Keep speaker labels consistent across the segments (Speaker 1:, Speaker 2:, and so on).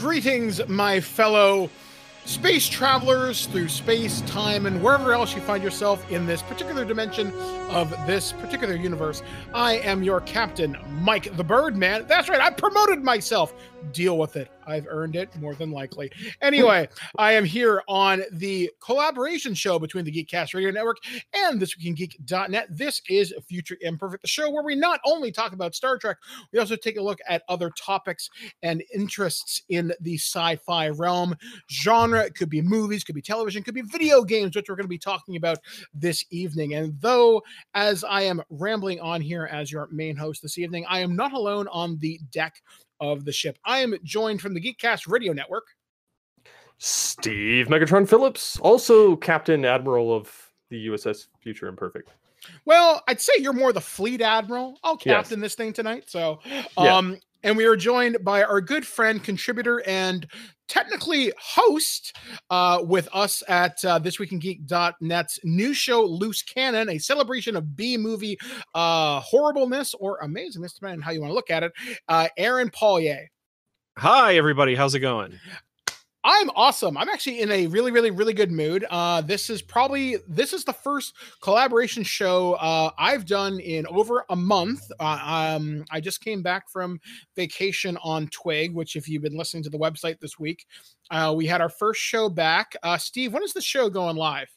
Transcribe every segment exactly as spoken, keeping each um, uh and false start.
Speaker 1: Greetings, my fellow space travelers through space, time, and wherever else you find yourself in this particular dimension of this particular universe. I am your captain, Mike the Birdman. That's right, I promoted myself. Deal with it. I've earned it more than likely. Anyway, I am here on the collaboration show between the Geekcast Radio Network and this week in geek dot net. This is Future Imperfect, the show where we not only talk about Star Trek, we also take a look at other topics and interests in the sci-fi realm. Genre, it could be movies, could be television, could be video games, which we're going to be talking about this evening. And though, as I am rambling on here as your main host this evening, I am not alone on the deck of the ship. I am joined from the Geekcast Radio Network.
Speaker 2: Steve Megatron Phillips, also Captain Admiral of the U S S Future Imperfect.
Speaker 1: Well, I'd say you're more the fleet admiral. I'll captain yes. this thing tonight. So, um, yeah. And we are joined by our good friend, contributor, and technically host uh, with us at uh, this week in geek dot net's new show, Loose Cannon, a celebration of B-movie uh, horribleness or amazingness, depending on how you want to look at it. Uh, Aaron Paulier.
Speaker 3: Hi, everybody. How's it going?
Speaker 1: I'm awesome. I'm actually in a really, really, really good mood. Uh, this is probably, this is the first collaboration show uh, I've done in over a month. Uh, um, I just came back from vacation on Twig, which if you've been listening to the website this week, uh, we had our first show back. Uh, Steve, when is the show going live?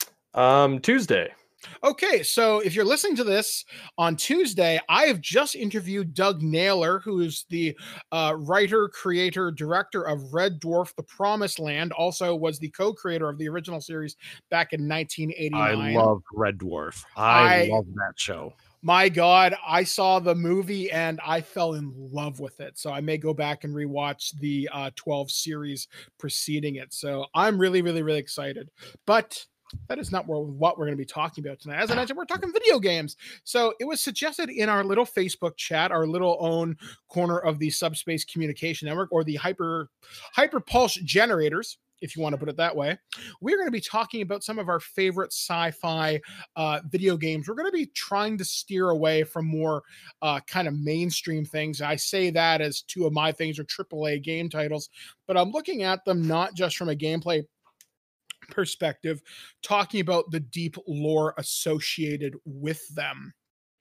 Speaker 2: Um, Tuesday.
Speaker 1: Okay, so if you're listening to this on Tuesday, I have just interviewed Doug Naylor, who is the uh, writer, creator, director of Red Dwarf: The Promised Land, also was the co-creator of the original series back in nineteen eighty-nine.
Speaker 3: I love Red Dwarf. I, I love that show.
Speaker 1: My God, I saw the movie and I fell in love with it. So I may go back and rewatch the uh, twelve series preceding it. So I'm really, really, really excited. But that is not what we're going to be talking about tonight. As I mentioned, we're talking video games. So it was suggested in our little Facebook chat, our little own corner of the Subspace Communication Network, or the Hyper Hyper Pulse Generators, if you want to put it that way. We're going to be talking about some of our favorite sci-fi uh, video games. We're going to be trying to steer away from more uh, kind of mainstream things. I say that as two of my things are triple A game titles, but I'm looking at them not just from a gameplay perspective, talking about the deep lore associated with them.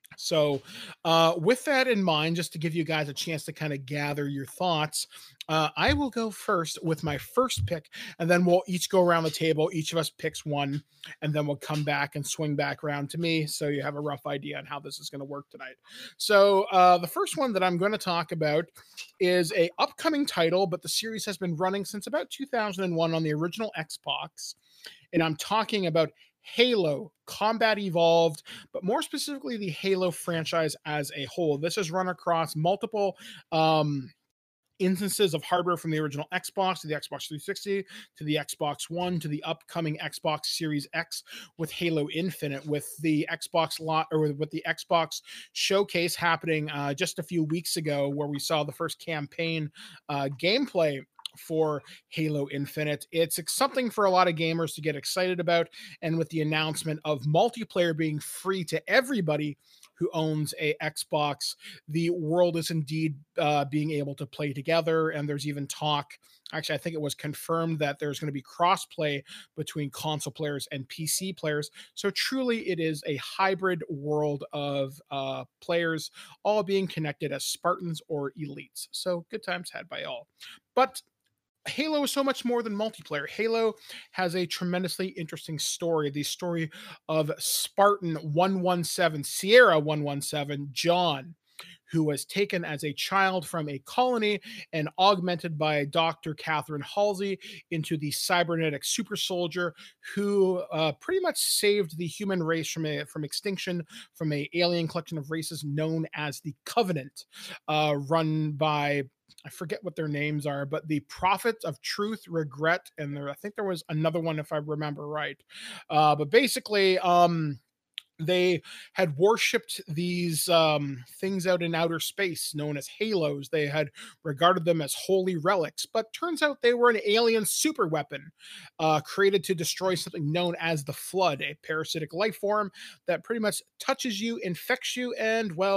Speaker 1: So uh, with that in mind, just to give you guys a chance to kind of gather your thoughts, uh, I will go first with my first pick, and then we'll each go around the table. Each of us picks one, and then we'll come back and swing back around to me so you have a rough idea on how this is going to work tonight. So uh, the first one that I'm going to talk about is a upcoming title, but the series has been running since about two thousand one on the original Xbox, and I'm talking about Halo Combat Evolved, but more specifically the Halo franchise as a whole. This has run across multiple um, instances of hardware from the original Xbox to the Xbox three sixty to the Xbox One to the upcoming Xbox Series X with Halo Infinite, with the Xbox lot or with the Xbox showcase happening uh, just a few weeks ago, where we saw the first campaign uh, gameplay for Halo Infinite. It's something for a lot of gamers to get excited about, and with the announcement of multiplayer being free to everybody who owns a Xbox, the world is indeed uh, being able to play together. And there's even talk, actually I think it was confirmed, that there's going to be cross-play between console players and P C players. So truly it is a hybrid world of uh, players all being connected as Spartans or elites. So good times had by all. But Halo is so much more than multiplayer. Halo has a tremendously interesting story. The story of Spartan one one seven, Sierra one one seven, John, who was taken as a child from a colony and augmented by Doctor Catherine Halsey into the cybernetic super soldier who uh, pretty much saved the human race from a, from extinction from a alien collection of races known as the Covenant, uh, run by, I forget what their names are, but the Prophets of Truth, Regret, and there, I think there was another one if I remember right. Uh, but basically, um, they had worshipped these um, things out in outer space known as halos. They had regarded them as holy relics, but turns out they were an alien super weapon uh, created to destroy something known as the Flood, a parasitic life form that pretty much touches you, infects you, and, well,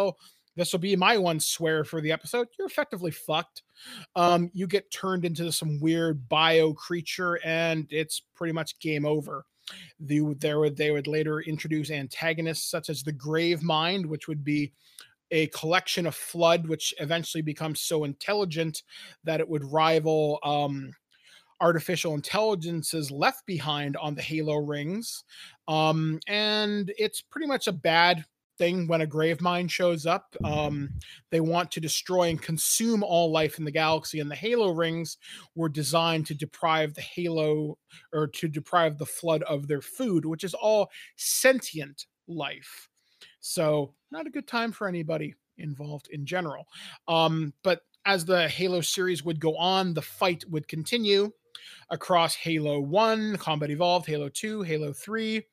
Speaker 1: this will be my one swear for the episode. You're effectively fucked. Um, you get turned into some weird bio creature, and it's pretty much game over. The, there would they would later introduce antagonists such as the Grave Mind, which would be a collection of Flood, which eventually becomes so intelligent that it would rival um, artificial intelligences left behind on the Halo rings. Um, and it's pretty much a bad thing when a grave mind shows up. Um, they want to destroy and consume all life in the galaxy, and the Halo rings were designed to deprive the Halo or to deprive the Flood of their food, which is all sentient life. So not a good time for anybody involved in general. Um, but as the Halo series would go on, the fight would continue across Halo one, Combat Evolved, Halo two, Halo three,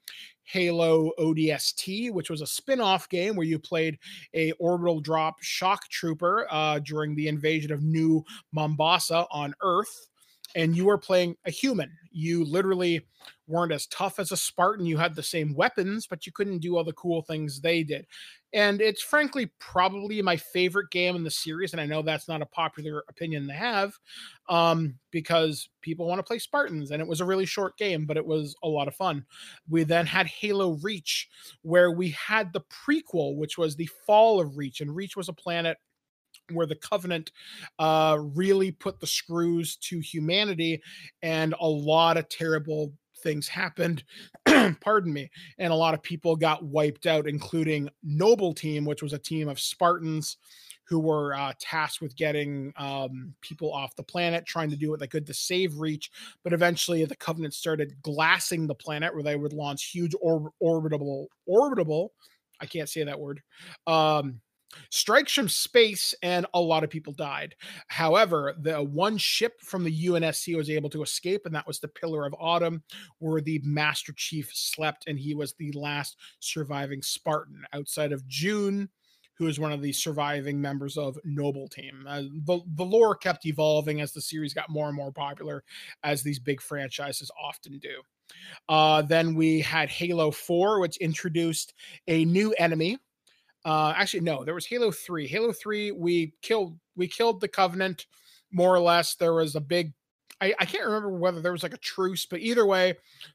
Speaker 1: Halo O D S T, which was a spin-off game where you played a orbital drop shock trooper uh, during the invasion of New Mombasa on Earth. And you were playing a human. You literally weren't as tough as a Spartan. You had the same weapons, but you couldn't do all the cool things they did. And it's frankly probably my favorite game in the series. And I know that's not a popular opinion to have um, because people want to play Spartans. And it was a really short game, but it was a lot of fun. We then had Halo Reach, where we had the prequel, which was the fall of Reach. And Reach was a planet where the Covenant uh, really put the screws to humanity, and a lot of terrible things happened. Pardon me. And a lot of people got wiped out, including Noble Team, which was a team of Spartans who were uh, tasked with getting um, people off the planet, trying to do what they could to save Reach. But eventually the Covenant started glassing the planet, where they would launch huge or- orbitable, orbitable, I can't say that word, um, strikes from space, and a lot of people died. However, the one ship from the U N S C was able to escape, and that was the Pillar of Autumn, where the Master Chief slept, and he was the last surviving Spartan outside of June, who is one of the surviving members of Noble Team. Uh, the, the lore kept evolving as the series got more and more popular, as these big franchises often do. Uh, then we had Halo four, which introduced a new enemy. Uh, actually, no, there was Halo three. Halo three, we killed we killed the Covenant, more or less. There was a big, I, I can't remember whether there was like a truce, but either way,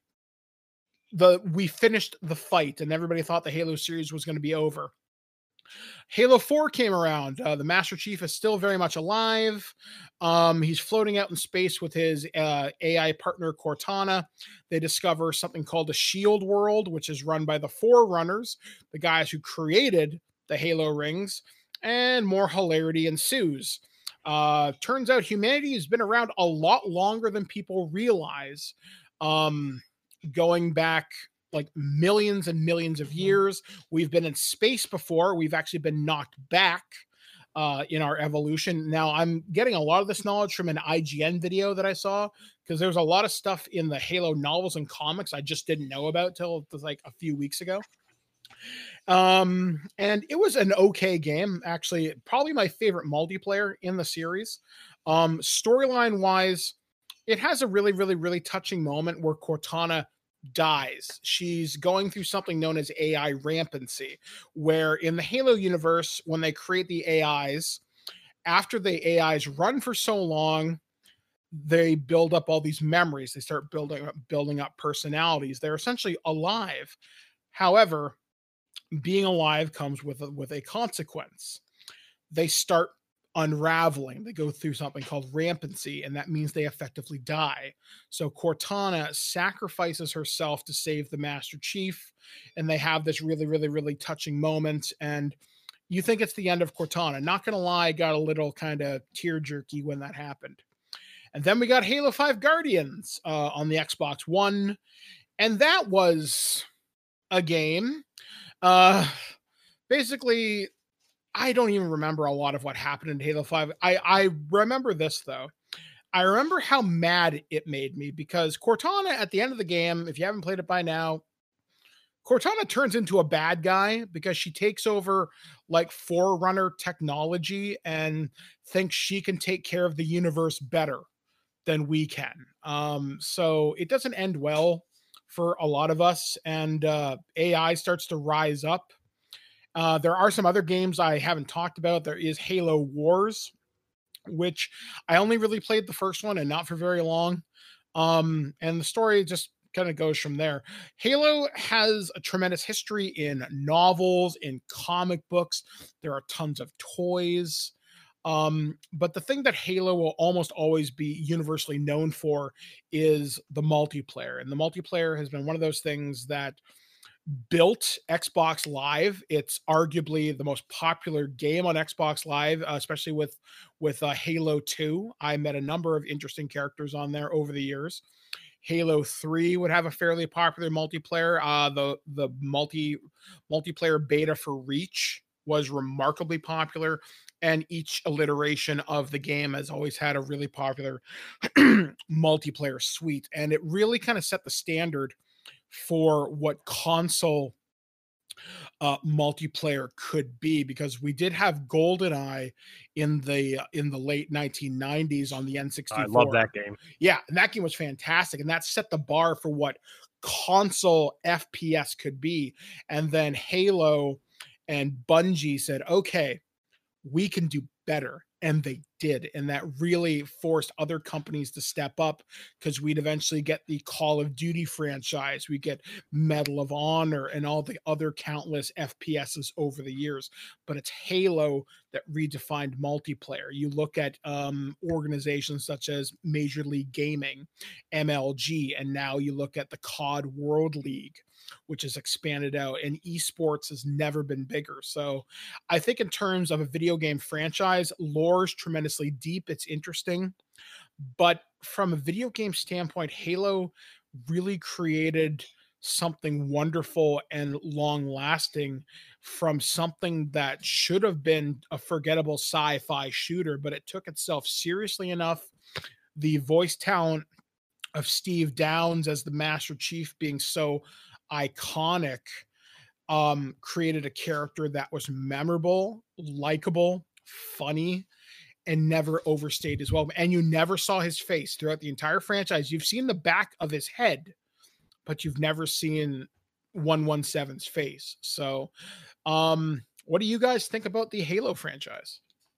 Speaker 1: the we finished the fight, and everybody thought the Halo series was going to be over. Halo four came around. Uh, the Master Chief is still very much alive. Um, he's floating out in space with his uh, A I partner Cortana. They discover something called the Shield World, which is run by the Forerunners, the guys who created the Halo rings, and more hilarity ensues. Uh, turns out humanity has been around a lot longer than people realize. Um, going back like millions and millions of years. We've been in space before. We've actually been knocked back uh, in our evolution. Now, I'm getting a lot of this knowledge from an I G N video that I saw, because there's a lot of stuff in the Halo novels and comics I just didn't know about till like a few weeks ago. Um, and it was an okay game, actually. Probably my favorite multiplayer in the series. Um, storyline wise, it has a really, really, really touching moment where Cortana dies. She's going through something known as A I rampancy, where in the Halo universe, when they create the A Is, after the A Is run for so long, they build up all these memories. They start building up, building up personalities. They're essentially alive. However, being alive comes with a, with a consequence. They start unraveling. They go through something called rampancy, and that means they effectively die. So Cortana sacrifices herself to save the Master Chief, and they have this really, really, really touching moment. And you think it's the end of Cortana. Not gonna lie, I got a little kind of tear jerky when that happened. And then we got Halo five Guardians uh, on the Xbox One, and that was a game. Uh, basically, I don't even remember a lot of what happened in Halo five. I, I remember this, though. I remember how mad it made me, because Cortana, at the end of the game, if you haven't played it by now, Cortana turns into a bad guy because she takes over like Forerunner technology and thinks she can take care of the universe better than we can. Um, so it doesn't end well for a lot of us, and uh, A I starts to rise up. Uh, there are some other games I haven't talked about. There is Halo Wars, which I only really played the first one and not for very long. Um, and the story just kind of goes from there. Halo has a tremendous history in novels, in comic books. There are tons of toys. Um, but the thing that Halo will almost always be universally known for is the multiplayer. And the multiplayer has been one of those things that built Xbox Live. It's arguably the most popular game on Xbox Live, uh, especially with with uh, Halo two. I met a number of interesting characters on there over the years. Halo three would have a fairly popular multiplayer. Uh, the the multi multiplayer beta for Reach was remarkably popular, and each iteration of the game has always had a really popular multiplayer suite, and it really kind of set the standard for what console uh, multiplayer could be, because we did have GoldenEye in the uh, in the late nineteen nineties on the N sixty-four.
Speaker 3: I love that game.
Speaker 1: Yeah, and that game was fantastic, and that set the bar for what console F P S could be. And then Halo and Bungie said, okay, we can do better. And they did. And that really forced other companies to step up, because we'd eventually get the Call of Duty franchise. We get Medal of Honor and all the other countless F P S's over the years. But it's Halo that redefined multiplayer. You look at um, organizations such as Major League Gaming, M L G, and now you look at the C O D World League, which has expanded out, and esports has never been bigger. So I think in terms of a video game franchise, lore is tremendously deep. It's interesting. But from a video game standpoint, Halo really created something wonderful and long lasting from something that should have been a forgettable sci-fi shooter, but it took itself seriously enough. The voice talent of Steve Downes as the Master Chief being so iconic um created a character that was memorable, likable, funny, and never overstayed as well. And you never saw his face throughout the entire franchise. You've seen the back of his head, but you've never seen one seventeens face. So um what do you guys think about the Halo franchise?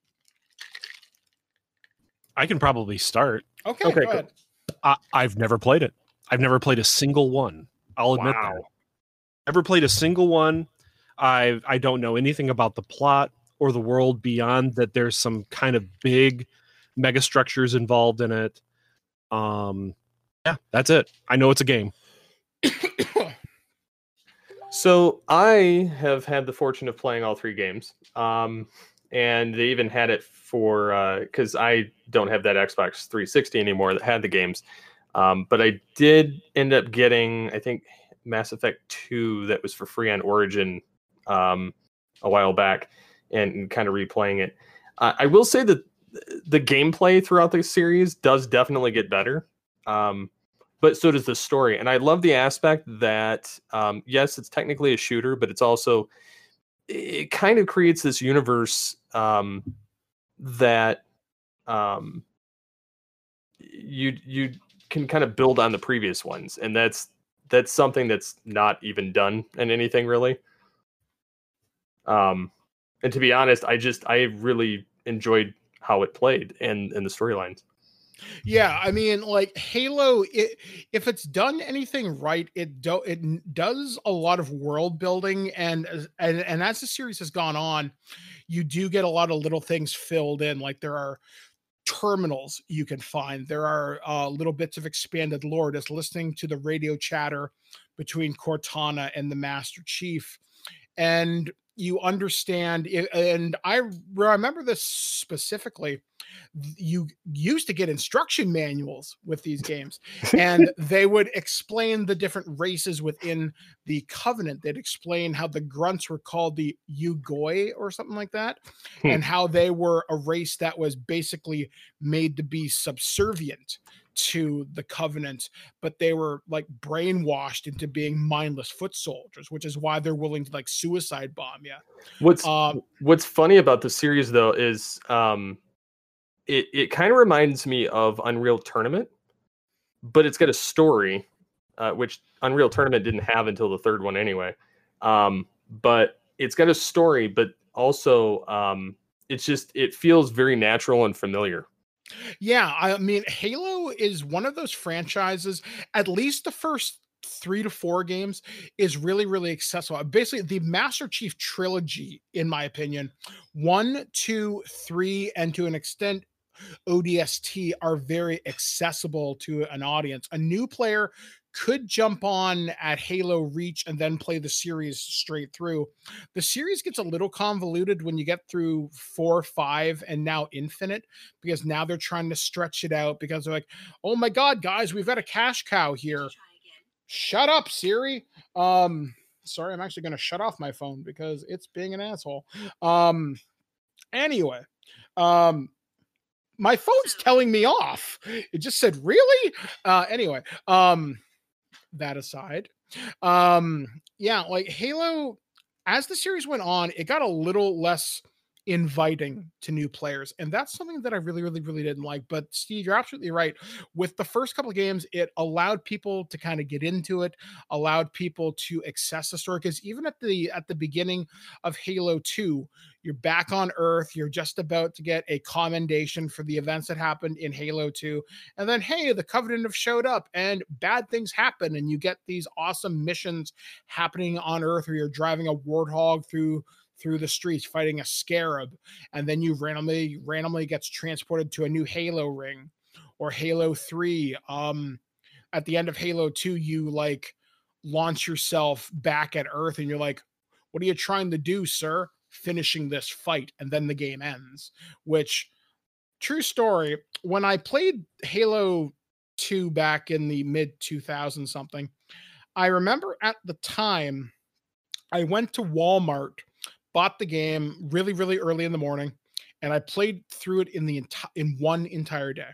Speaker 3: I can probably start.
Speaker 1: Okay,
Speaker 2: Okay,
Speaker 1: go ahead.
Speaker 3: I, I've never played it. I've never played a single one. I'll admit
Speaker 2: Wow.
Speaker 3: that. Never played a single one. I I don't know anything about the plot or the world beyond that there's some kind of big mega structures involved in it. Um, yeah, that's it. I know it's a game.
Speaker 2: So I have had the fortune of playing all three games, um, and they even had it for because uh, I don't have that Xbox three sixty anymore that had the games, um, but I did end up getting, I think, Mass Effect two that was for free on Origin um, a while back, and, and kind of replaying it. Uh, I will say that the gameplay throughout the series does definitely get better. Um, But so does the story. And I love the aspect that, um, yes, it's technically a shooter, but it's also, it kind of creates this universe um, that um, you you can kind of build on the previous ones. And that's that's something that's not even done in anything, really. Um, and to be honest, I just, I really enjoyed how it played and, and the storylines.
Speaker 1: Yeah, I mean, like Halo, it, if it's done anything right, it do it n- does a lot of world building, and as- and and as the series has gone on, you do get a lot of little things filled in. Like there are terminals you can find. There are uh, little bits of expanded lore. Just listening to the radio chatter between Cortana and the Master Chief, and you understand it, and I remember this specifically. You used to get instruction manuals with these games, and they would explain the different races within the Covenant. They'd explain how the grunts were called the Ugoi or something like that,
Speaker 2: Hmm.
Speaker 1: and how they were a race that was basically made to be subservient to the Covenant, but they were like brainwashed into being mindless foot soldiers, which is why they're willing to like suicide bomb you.
Speaker 2: What's
Speaker 1: Um,
Speaker 2: What's funny about the series though is um, it it kind of reminds me of Unreal Tournament, but it's got a story, uh, which Unreal Tournament didn't have until the third one anyway. Um, but it's got a story, but also um, it's just it feels very natural and familiar.
Speaker 1: Yeah, I mean, Halo is one of those franchises, at least the first three to four games is really, really accessible. Basically, the Master Chief trilogy, in my opinion, one, two, three, and to an extent, O D S T are very accessible to an audience. A new player could jump on at Halo Reach and then play the series straight through. The series gets a little convoluted when you get through four, five, and now Infinite, because now they're trying to stretch it out because they're like, oh my God, guys, we've got a cash cow here. Shut up, Siri. Um, sorry, I'm actually going to shut off my phone because it's being an asshole. Um, anyway, um, my phone's telling me off. It just said, really? Uh, anyway, um, that aside, um, yeah, like Halo, as the series went on, it got a little less inviting to new players, and that's something that I really really really didn't like. But Steve, you're absolutely right. With the first couple of games, it allowed people to kind of get into it, allowed people to access the story, because even at the at the beginning of Halo two, you're back on Earth, you're just about to get a commendation for the events that happened in Halo two, and then hey, the Covenant have showed up and bad things happen, and you get these awesome missions happening on Earth where you're driving a warthog through through the streets fighting a scarab, and then you randomly randomly gets transported to a new Halo ring. Or Halo three, um at the end of Halo two, you like launch yourself back at Earth and you're like, what are you trying to do, sir? Finishing this fight, and then the game ends. Which, true story, when I played Halo two back in the mid two thousands something, I remember at the time I went to Walmart, bought the game really, really early in the morning, and I played through it in the enti- in one entire day.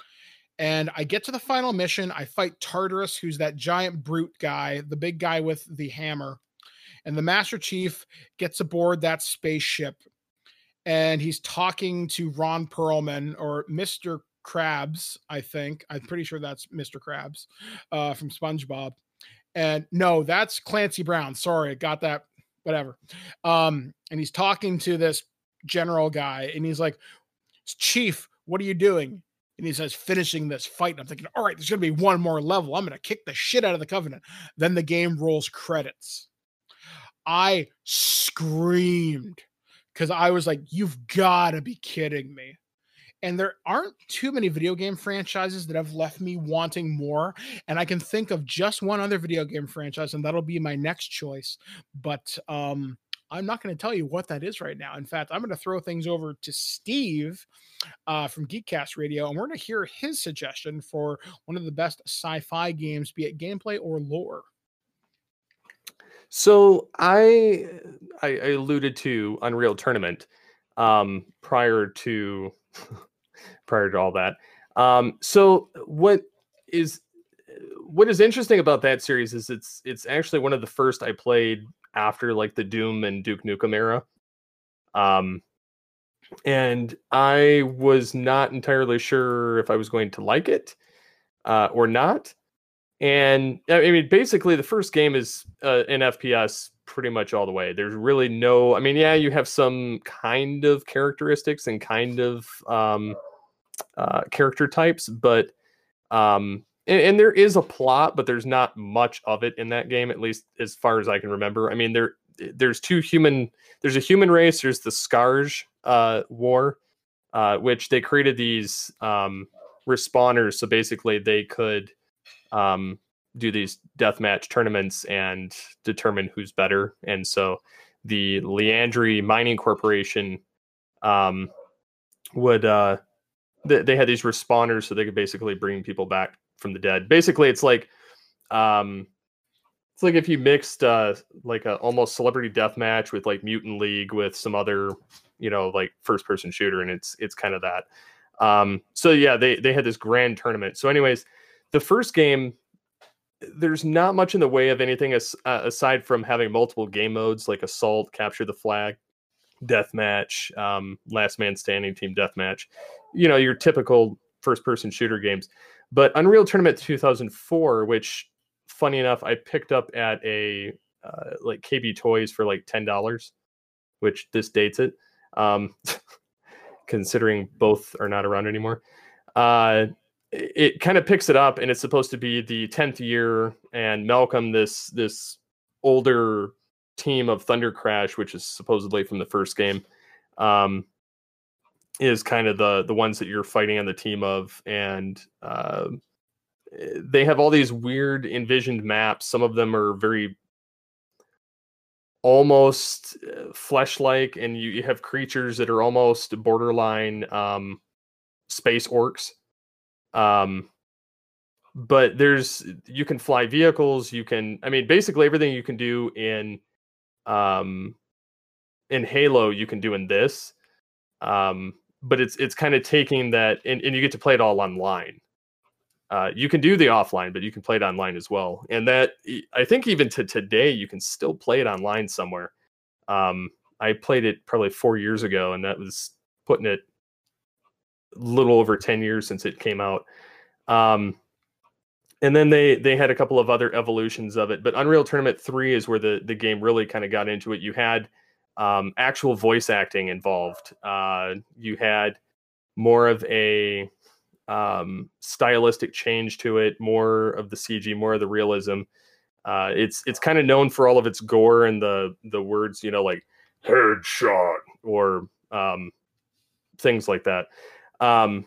Speaker 1: And I get to the final mission. I fight Tartarus, who's that giant brute guy, the big guy with the hammer. And the Master Chief gets aboard that spaceship, and he's talking to Ron Perlman, or Mister Krabs, I think. I'm pretty sure that's Mister Krabs uh, from SpongeBob. And no, that's Clancy Brown. Sorry, I got that. Whatever. Um, and he's talking to this general guy, and he's like, Chief, what are you doing? And he says, finishing this fight. And I'm thinking, all right, there's going to be one more level. I'm going to kick the shit out of the Covenant. Then the game rolls credits. I screamed because I was like, you've got to be kidding me. And there aren't too many video game franchises that have left me wanting more. And I can think of just one other video game franchise, and that'll be my next choice. But um, I'm not going to tell you what that is right now. In fact, I'm going to throw things over to Steve uh, from Geekcast Radio, and we're going to hear his suggestion for one of the best sci-fi games, be it gameplay or lore.
Speaker 2: So I I, I alluded to Unreal Tournament um, prior to prior to all that. Um, so what is what is interesting about that series is it's it's actually one of the first I played after like the Doom and Duke Nukem era. Um, and I was not entirely sure if I was going to like it uh, or not. And I mean, basically, the first game is uh, an F P S pretty much all the way. There's really no, I mean, yeah, you have some kind of characteristics and kind of um, uh, character types, but um, and, and there is a plot, but there's not much of it in that game, at least as far as I can remember. I mean, there there's two human, there's a human race, there's the Scarge uh, War, uh, which they created these um, respawners, so basically they could um do these deathmatch tournaments and determine who's better. And so the Leandry Mining Corporation um would uh they, they had these respawners so they could basically bring people back from the dead. Basically it's like um it's like if you mixed uh like a almost celebrity deathmatch with like Mutant League with some other, you know, like first person shooter, and it's it's kind of that. Um so yeah, they they had this grand tournament. So anyways, the first game, there's not much in the way of anything as, uh, aside from having multiple game modes like Assault, Capture the Flag, Deathmatch, um, Last Man Standing, Team Deathmatch. You know, your typical first-person shooter games. But Unreal Tournament two thousand four, which, funny enough, I picked up at a uh, like K B Toys for like ten dollars, which this dates it, um, considering both are not around anymore. Uh, it, it kind of picks it up, and it's supposed to be the tenth year, and Malcolm, this this older team of Thunder Crash, which is supposedly from the first game, um, is kind of the the ones that you're fighting on the team of, and uh, they have all these weird envisioned maps. Some of them are very almost flesh-like, and you, you have creatures that are almost borderline um, space orcs. Um, but there's you can fly vehicles. You can, I mean, basically everything you can do in um, in Halo, you can do in this. Um, but it's it's kind of taking that, and, and you get to play it all online. Uh, you can do the offline, but you can play it online as well. And that, I think even to today, you can still play it online somewhere. Um, I played it probably four years ago, and that was putting it a little over ten years since it came out. Um, and then they they had a couple of other evolutions of it. But Unreal Tournament three is where the, the game really kind of got into it. You had um, actual voice acting involved. Uh, you had more of a um stylistic change to it, more of the C G, more of the realism. Uh it's it's kind of known for all of its gore and the the words, you know, like headshot or um things like that. Um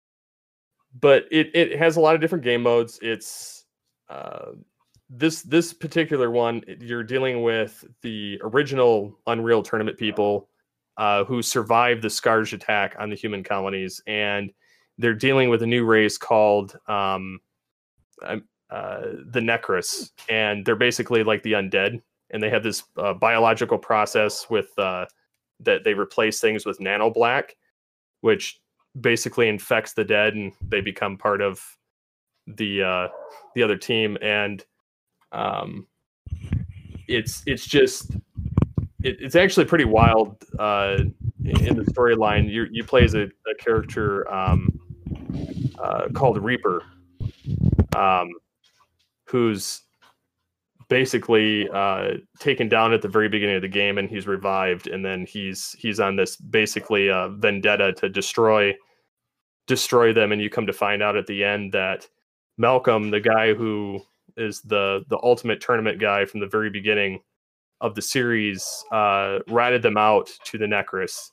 Speaker 2: but it it has a lot of different game modes. It's uh this this particular one, you're dealing with the original Unreal Tournament people uh who survived the Scourge attack on the human colonies, and they're dealing with a new race called um, uh, the Necrus, and they're basically like the undead, and they have this uh, biological process with uh, that they replace things with nano black, which basically infects the dead, and they become part of the uh, the other team. And um, it's it's just it, it's actually pretty wild uh, in the storyline. You you play as a, a character. Um, Uh, called Reaper, um, who's basically uh, taken down at the very beginning of the game, and he's revived, and then he's he's on this basically uh, vendetta to destroy destroy them. And you come to find out at the end that Malcolm, the guy who is the the ultimate tournament guy from the very beginning of the series, uh, ratted them out to the Necrus.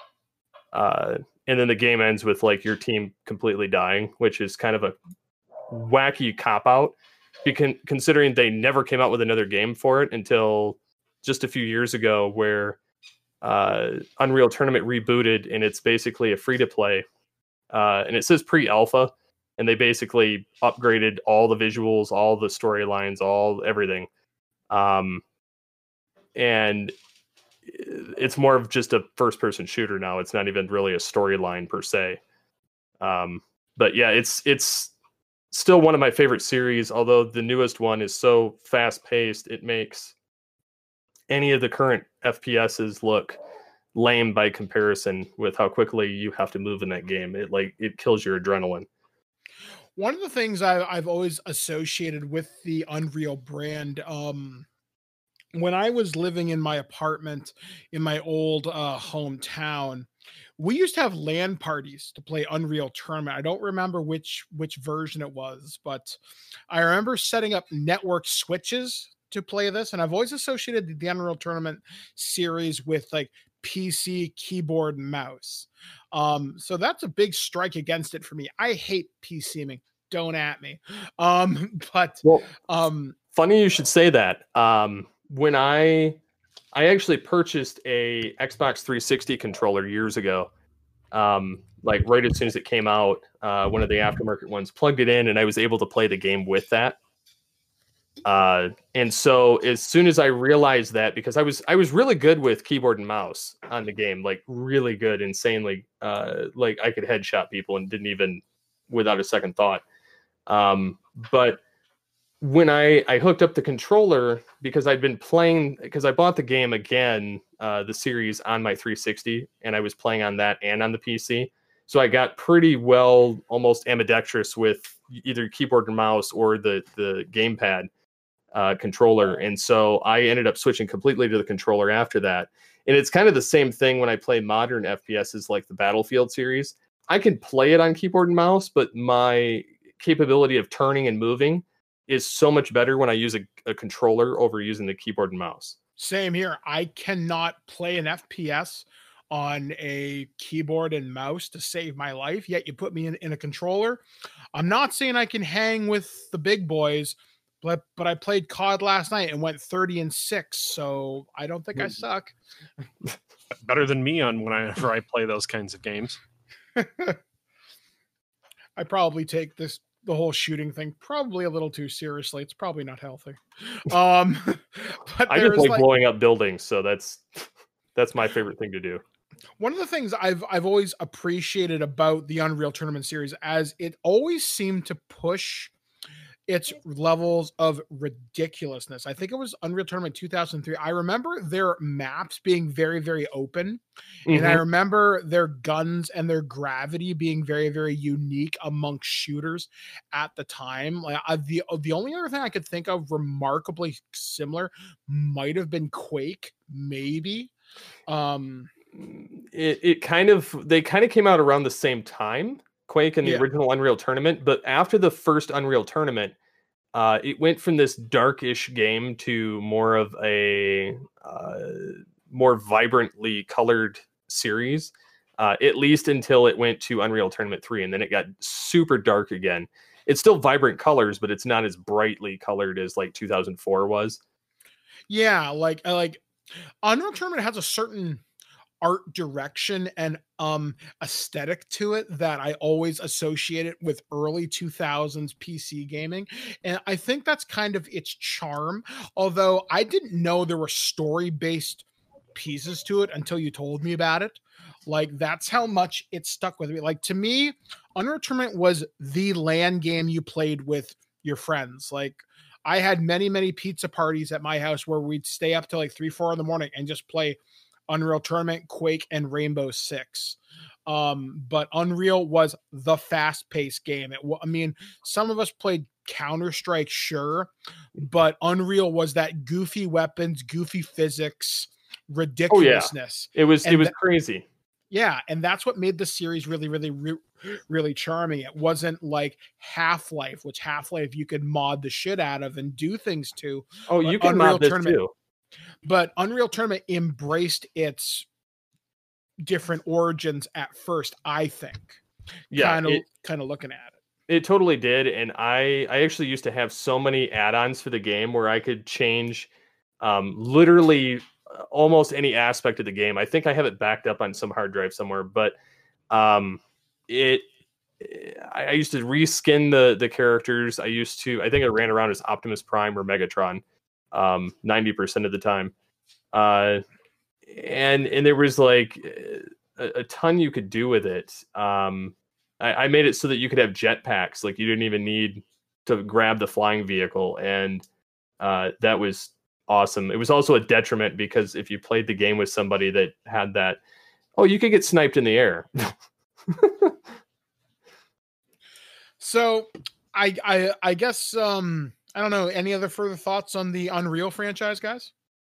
Speaker 2: Uh, And then the game ends with like your team completely dying, which is kind of a wacky cop out, because considering they never came out with another game for it until just a few years ago, where uh, Unreal Tournament rebooted, and it's basically a free to play, uh, and it says pre-alpha, and they basically upgraded all the visuals, all the storylines, all everything, um, and it's more of just a first person shooter now. It's not even really a storyline per se. Um, but yeah, it's, it's still one of my favorite series, although the newest one is so fast paced, it makes any of the current F P S's look lame by comparison with how quickly you have to move in that game. It like, it kills your adrenaline.
Speaker 1: One of the things I, I've always associated with the Unreal brand, um, when I was living in my apartment in my old uh, hometown, we used to have LAN parties to play Unreal Tournament. I don't remember which which version it was, but I remember setting up network switches to play this, and I've always associated the Unreal Tournament series with like P C keyboard and mouse. Um, so that's a big strike against it for me. I hate PCing. Don't at me. Um, but
Speaker 2: well,
Speaker 1: um,
Speaker 2: funny you should say that. Um, When I I actually purchased a Xbox three sixty controller years ago, um, like right as soon as it came out, uh, one of the aftermarket ones, plugged it in, and I was able to play the game with that. Uh, and so as soon as I realized that, because I was I was really good with keyboard and mouse on the game, like really good, insanely, uh, like I could headshot people and didn't even without a second thought. Um, but when I, I hooked up the controller, because I'd been playing, because I bought the game again, uh, the series on my three sixty, and I was playing on that and on the P C. So I got pretty well, almost ambidextrous with either keyboard and mouse or the, the gamepad. uh, controller. And so I ended up switching completely to the controller after that. And it's kind of the same thing when I play modern F P Ss like the Battlefield series. I can play it on keyboard and mouse, but my capability of turning and moving is so much better when I use a, a controller over using the keyboard and mouse.
Speaker 1: Same here. I cannot play an F P S on a keyboard and mouse to save my life, yet you put me in, in a controller. I'm not saying I can hang with the big boys, but but I played C O D last night and went thirty and six, so I don't think I suck.
Speaker 3: Better than me on whenever I play those kinds of games.
Speaker 1: I probably take this the whole shooting thing probably a little too seriously. It's probably not healthy. Um, but
Speaker 2: I just like,
Speaker 1: like
Speaker 2: blowing up buildings, so that's that's my favorite thing to do.
Speaker 1: One of the things I've I've always appreciated about the Unreal Tournament series, as it always seemed to push its levels of ridiculousness. I think it was Unreal Tournament two thousand three. I remember their maps being very, very open. Mm-hmm. And I remember their guns and their gravity being very, very unique amongst shooters at the time. Like I, the, the only other thing I could think of remarkably similar might have been Quake, maybe. Um,
Speaker 2: it, it kind of, they kind of came out around the same time. Quake and the yeah. original Unreal Tournament, but after the first Unreal Tournament, uh, it went from this darkish game to more of a uh, more vibrantly colored series, uh, at least until it went to Unreal Tournament three, and then it got super dark again. It's still vibrant colors, but it's not as brightly colored as like two thousand four was.
Speaker 1: Yeah, like like Unreal Tournament has a certain art direction and um aesthetic to it that I always associate it with early two thousands P C gaming, and I think that's kind of its charm, although I didn't know there were story-based pieces to it until you told me about it. Like that's how much it stuck with me. Like to me, Unreal Tournament was the LAN game you played with your friends. Like I had many many pizza parties at my house where we'd stay up till like three four in the morning and just play Unreal Tournament, Quake, and Rainbow Six. Um, but Unreal was the fast-paced game. It, I mean, some of us played Counter-Strike, sure, but Unreal was that goofy weapons, goofy physics, ridiculousness.
Speaker 2: Oh, yeah. It was
Speaker 1: and
Speaker 2: it was
Speaker 1: th-
Speaker 2: crazy.
Speaker 1: Yeah, and that's what made the series really, really, re- really charming. It wasn't like Half-Life, which Half-Life you could mod the shit out of and do things to.
Speaker 2: Oh, you can mod this too.
Speaker 1: But Unreal Tournament embraced its different origins at first, I think.
Speaker 2: Yeah,
Speaker 1: kind of kind of looking at it.
Speaker 2: It totally did, and I I actually used to have so many add-ons for the game where I could change um, literally almost any aspect of the game. I think I have it backed up on some hard drive somewhere, but um, it I, I used to reskin the the characters. I used to I think I ran around as Optimus Prime or Megatron. Um, ninety percent of the time. Uh, and, and there was like a, a ton you could do with it. Um, I, I made it so that you could have jetpacks. Like you didn't even need to grab the flying vehicle. And, uh, that was awesome. It was also a detriment because if you played the game with somebody that had that, oh, you could get sniped in the air.
Speaker 1: So I, I, I guess, um, I don't know. Any other further thoughts on the Unreal franchise, guys?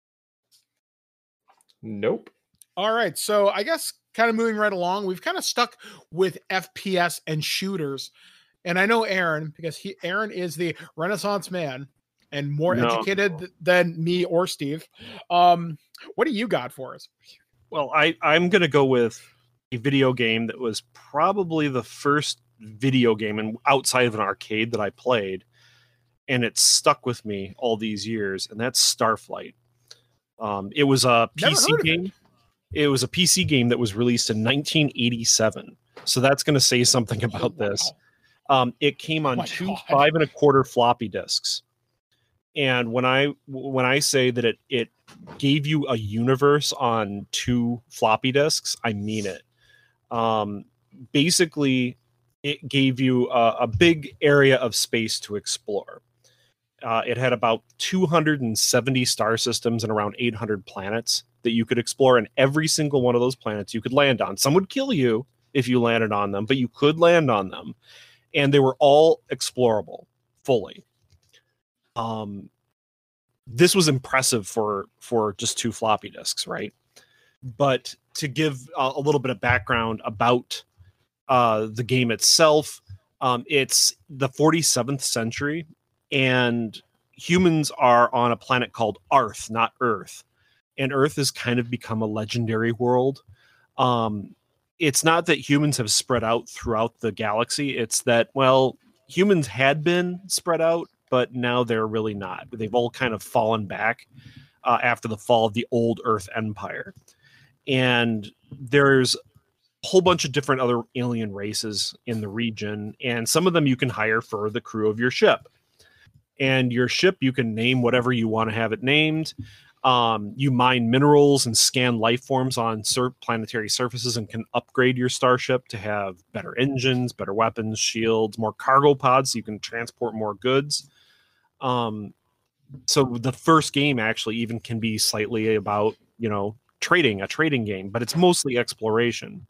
Speaker 2: Nope.
Speaker 1: All right. So I guess kind of moving right along, we've kind of stuck with F P S and shooters. And I know Aaron, because he Aaron is the Renaissance man and more no. educated than me or Steve. Um, what do you got for us?
Speaker 3: Well, I, I'm going to go with a video game that was probably the first video game and outside of an arcade that I played. And it's stuck with me all these years, and that's Starflight. Um, it was a P C game. It. it was a P C game that was released in nineteen eighty-seven. So that's going to say something about oh, wow. this. Um, it came on oh two God. five and a quarter floppy disks. And when I when I say that it it gave you a universe on two floppy disks, I mean it. Um, basically, it gave you a, a big area of space to explore. Uh, it had about two hundred seventy star systems and around eight hundred planets that you could explore, and every single one of those planets you could land on. Some would kill you if you landed on them, but you could land on them, and they were all explorable fully. Um, this was impressive for for just two floppy disks, right? But to give a, a little bit of background about uh, the game itself, um, it's the forty-seventh century, and humans are on a planet called Arth, not Earth. And Earth has kind of become a legendary world. Um, it's not that humans have spread out throughout the galaxy. It's that, well, humans had been spread out, but now they're really not. They've all kind of fallen back uh, after the fall of the old Earth Empire. And there's a whole bunch of different other alien races in the region, and some of them you can hire for the crew of your ship. And your ship, you can name whatever you want to have it named. Um, you mine minerals and scan life forms on sur- planetary surfaces and can upgrade your starship to have better engines, better weapons, shields, more cargo pods so you can transport more goods. Um, so the first game actually even can be slightly about, you know, trading, a trading game, but it's mostly exploration.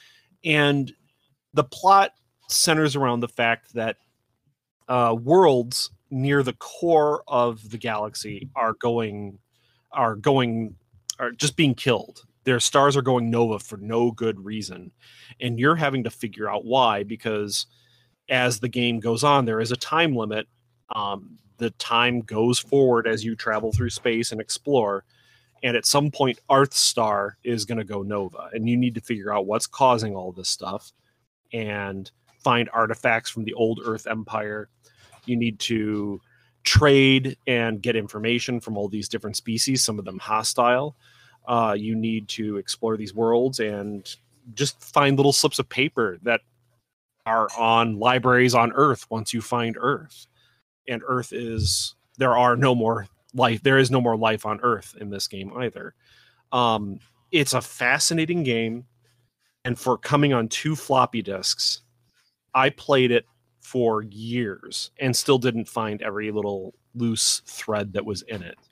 Speaker 3: And the plot centers around the fact that uh, worlds near the core of the galaxy are going are going are just being killed. Their stars are going nova for no good reason, and you're having to figure out why, because as the game goes on, there is a time limit. Um, the time goes forward as you travel through space and explore, and at some point Arth's star is going to go nova, and you need to figure out what's causing all this stuff and find artifacts from the old Earth Empire. You need to trade and get information from all these different species, some of them hostile. Uh, you need to explore these worlds and just find little slips of paper that are on libraries on Earth once you find Earth. And Earth is, there are no more life. There is no more life on Earth in this game either. Um, it's a fascinating game. And for coming on two floppy disks, I played it for years and still didn't find every little loose thread that was in it.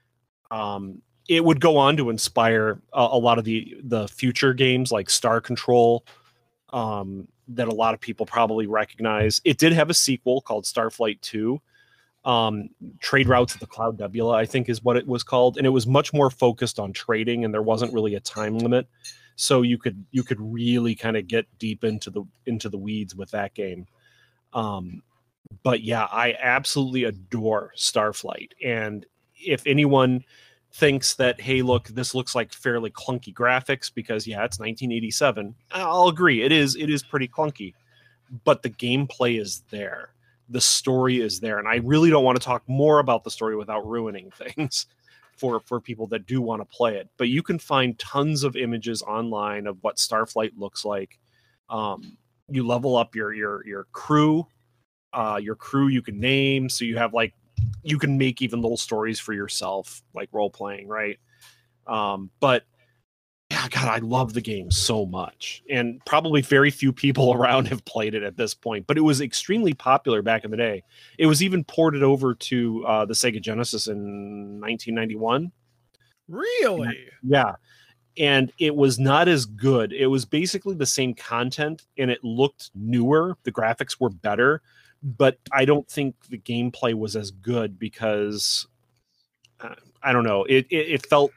Speaker 3: Um, it would go on to inspire a, a lot of the, the future games like Star Control um, that a lot of people probably recognize. It did have a sequel called Starflight two. Um, Trade Routes of the Cloud Nebula, I think is what it was called. And it was much more focused on trading, and there wasn't really a time limit. So you could you could really kind of get deep into the into the weeds with that game. Um, but yeah, I absolutely adore Starflight. And if anyone thinks that, hey, look, this looks like fairly clunky graphics because, yeah, it's nineteen eighty-seven, I'll agree. It is, it is pretty clunky, but the gameplay is there. The story is there. And I really don't want to talk more about the story without ruining things for, for people that do want to play it. But you can find tons of images online of what Starflight looks like. Um, you level up your your your crew, uh, your crew you can name, so you have like you can make even little stories for yourself, like role playing, right? Um, but yeah, God, I love the game so much, and probably very few people around have played it at this point. But it was extremely popular back in the day. It was even ported over to uh, the Sega Genesis in nineteen ninety-one.
Speaker 1: Really?
Speaker 3: Yeah. And it was not as good. It was basically the same content, and it looked newer. The graphics were better, but I don't think the gameplay was as good because uh, I don't know. It, it it felt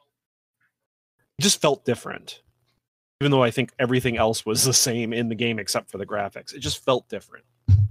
Speaker 3: it just felt different, even though I think everything else was the same in the game except for the graphics. It just felt different.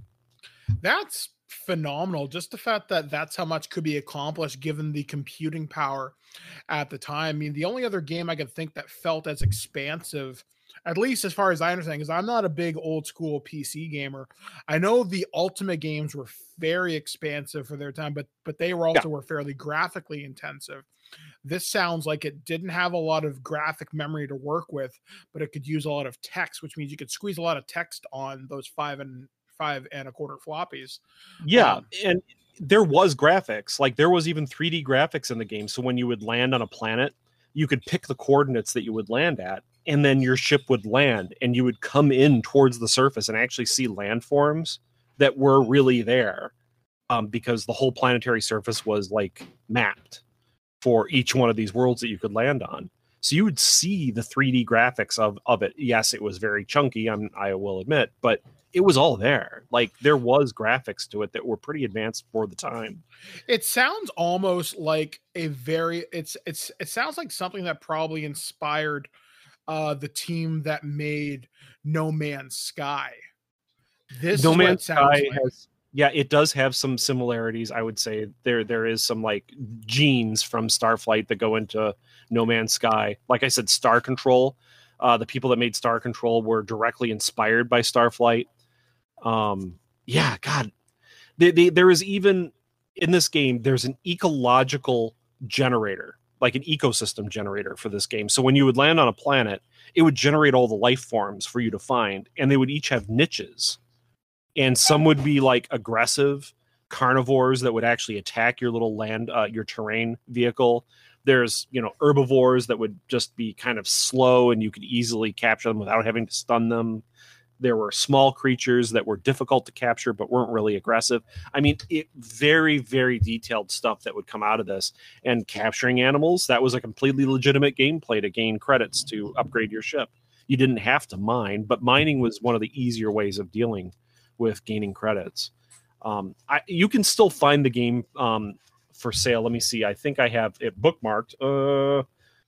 Speaker 1: That's phenomenal. Just the fact that that's how much could be accomplished given the computing power at the time. I mean, the only other game I could think that felt as expansive, at least as far as I understand, because I'm not a big old school P C gamer. I know the Ultimate games were very expansive for their time, but but they were also yeah. were fairly graphically intensive. This sounds like it didn't have a lot of graphic memory to work with, but it could use a lot of text, which means you could squeeze a lot of text on those five and five and a quarter floppies.
Speaker 3: Yeah,
Speaker 1: um,
Speaker 3: and there was graphics. Like there was even three D graphics in the game. So when you would land on a planet, you could pick the coordinates that you would land at, and then your ship would land, and you would come in towards the surface and actually see landforms that were really there, um, because the whole planetary surface was like mapped for each one of these worlds that you could land on. So you would see the three D graphics of, of it. Yes, it was very chunky, I'm, I will admit, but it was all there. Like there was graphics to it that were pretty advanced for the time.
Speaker 1: It sounds almost like a very it's it's it sounds like something that probably inspired uh the team that made No Man's Sky. This
Speaker 3: No
Speaker 1: is
Speaker 3: Man's
Speaker 1: what it sounds
Speaker 3: Sky
Speaker 1: like.
Speaker 3: has, yeah, it does have some similarities. I would say there there is some like genes from Starflight that go into No Man's Sky. Like I said, Star Control. Uh, the people that made Star Control were directly inspired by Starflight. Um, yeah, God, they, they, there is even in this game, there's an ecological generator, like an ecosystem generator for this game. So when you would land on a planet, it would generate all the life forms for you to find, and they would each have niches. And some would be like aggressive carnivores that would actually attack your little land, uh, your terrain vehicle. There's, you know, herbivores that would just be kind of slow and you could easily capture them without having to stun them. There were small creatures that were difficult to capture but weren't really aggressive. I mean, it very, very detailed stuff that would come out of this. And capturing animals, that was a completely legitimate gameplay to gain credits to upgrade your ship. You didn't have to mine, but mining was one of the easier ways of dealing with gaining credits. Um, I, you can still find the game um, for sale. Let me see. I think I have it bookmarked. Uh,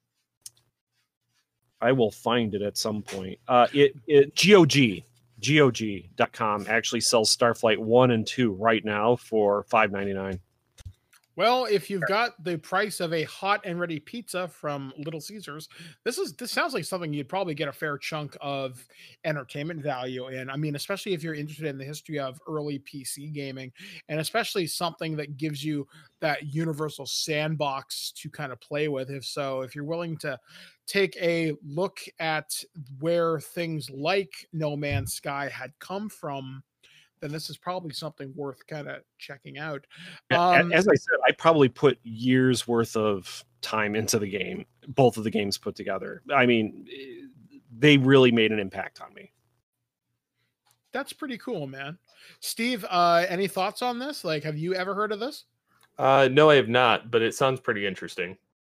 Speaker 3: I will find it at some point. Uh, it, it G O G, G O G dot com actually sells Starflight one and two right now for five ninety-nine.
Speaker 1: Well, if you've got the price of a hot and ready pizza from Little Caesars, this is this sounds like something you'd probably get a fair chunk of entertainment value in. I mean, especially if you're interested in the history of early P C gaming, and especially something that gives you that universal sandbox to kind of play with. If so, if you're willing to take a look at where things like No Man's Sky had come from, then this is probably something worth kind of checking out.
Speaker 3: Um, As I said, I probably put years worth of time into the game, both of the games put together. I mean, they really made an impact on me.
Speaker 1: That's pretty cool, man. Steve, uh, any thoughts on this? Like, have you ever heard of this?
Speaker 2: Uh, no, I have not, but it sounds pretty interesting.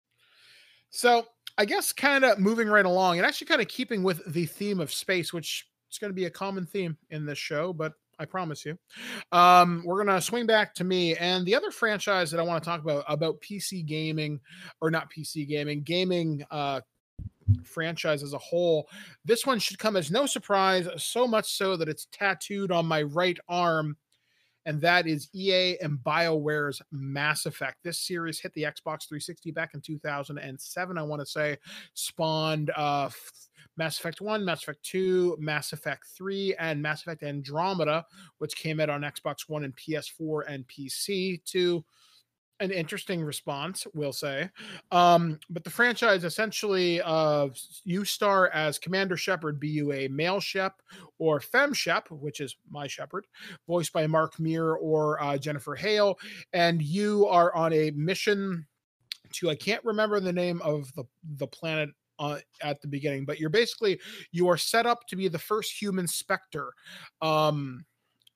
Speaker 1: So I guess kind of moving right along and actually kind of keeping with the theme of space, which is going to be a common theme in this show, but I promise you. Um, we're going to swing back to me. And the other franchise that I want to talk about, about P C gaming, or not P C gaming, gaming uh, franchise as a whole, this one should come as no surprise, so much so that it's tattooed on my right arm. And that is E A and BioWare's Mass Effect. This series hit the Xbox three sixty back in two thousand seven, I want to say, spawned uh, Mass Effect one, Mass Effect two, Mass Effect three, and Mass Effect Andromeda, which came out on Xbox One and P S four and P C, to an interesting response, we'll say. Um, but the franchise essentially, uh, you star as Commander Shepard, be you a male Shep or Femme Shep, which is my Shepard, voiced by Mark Meir or uh, Jennifer Hale, and you are on a mission to, I can't remember the name of the, the planet Uh, at the beginning, but you're basically, you are set up to be the first human Spectre, um,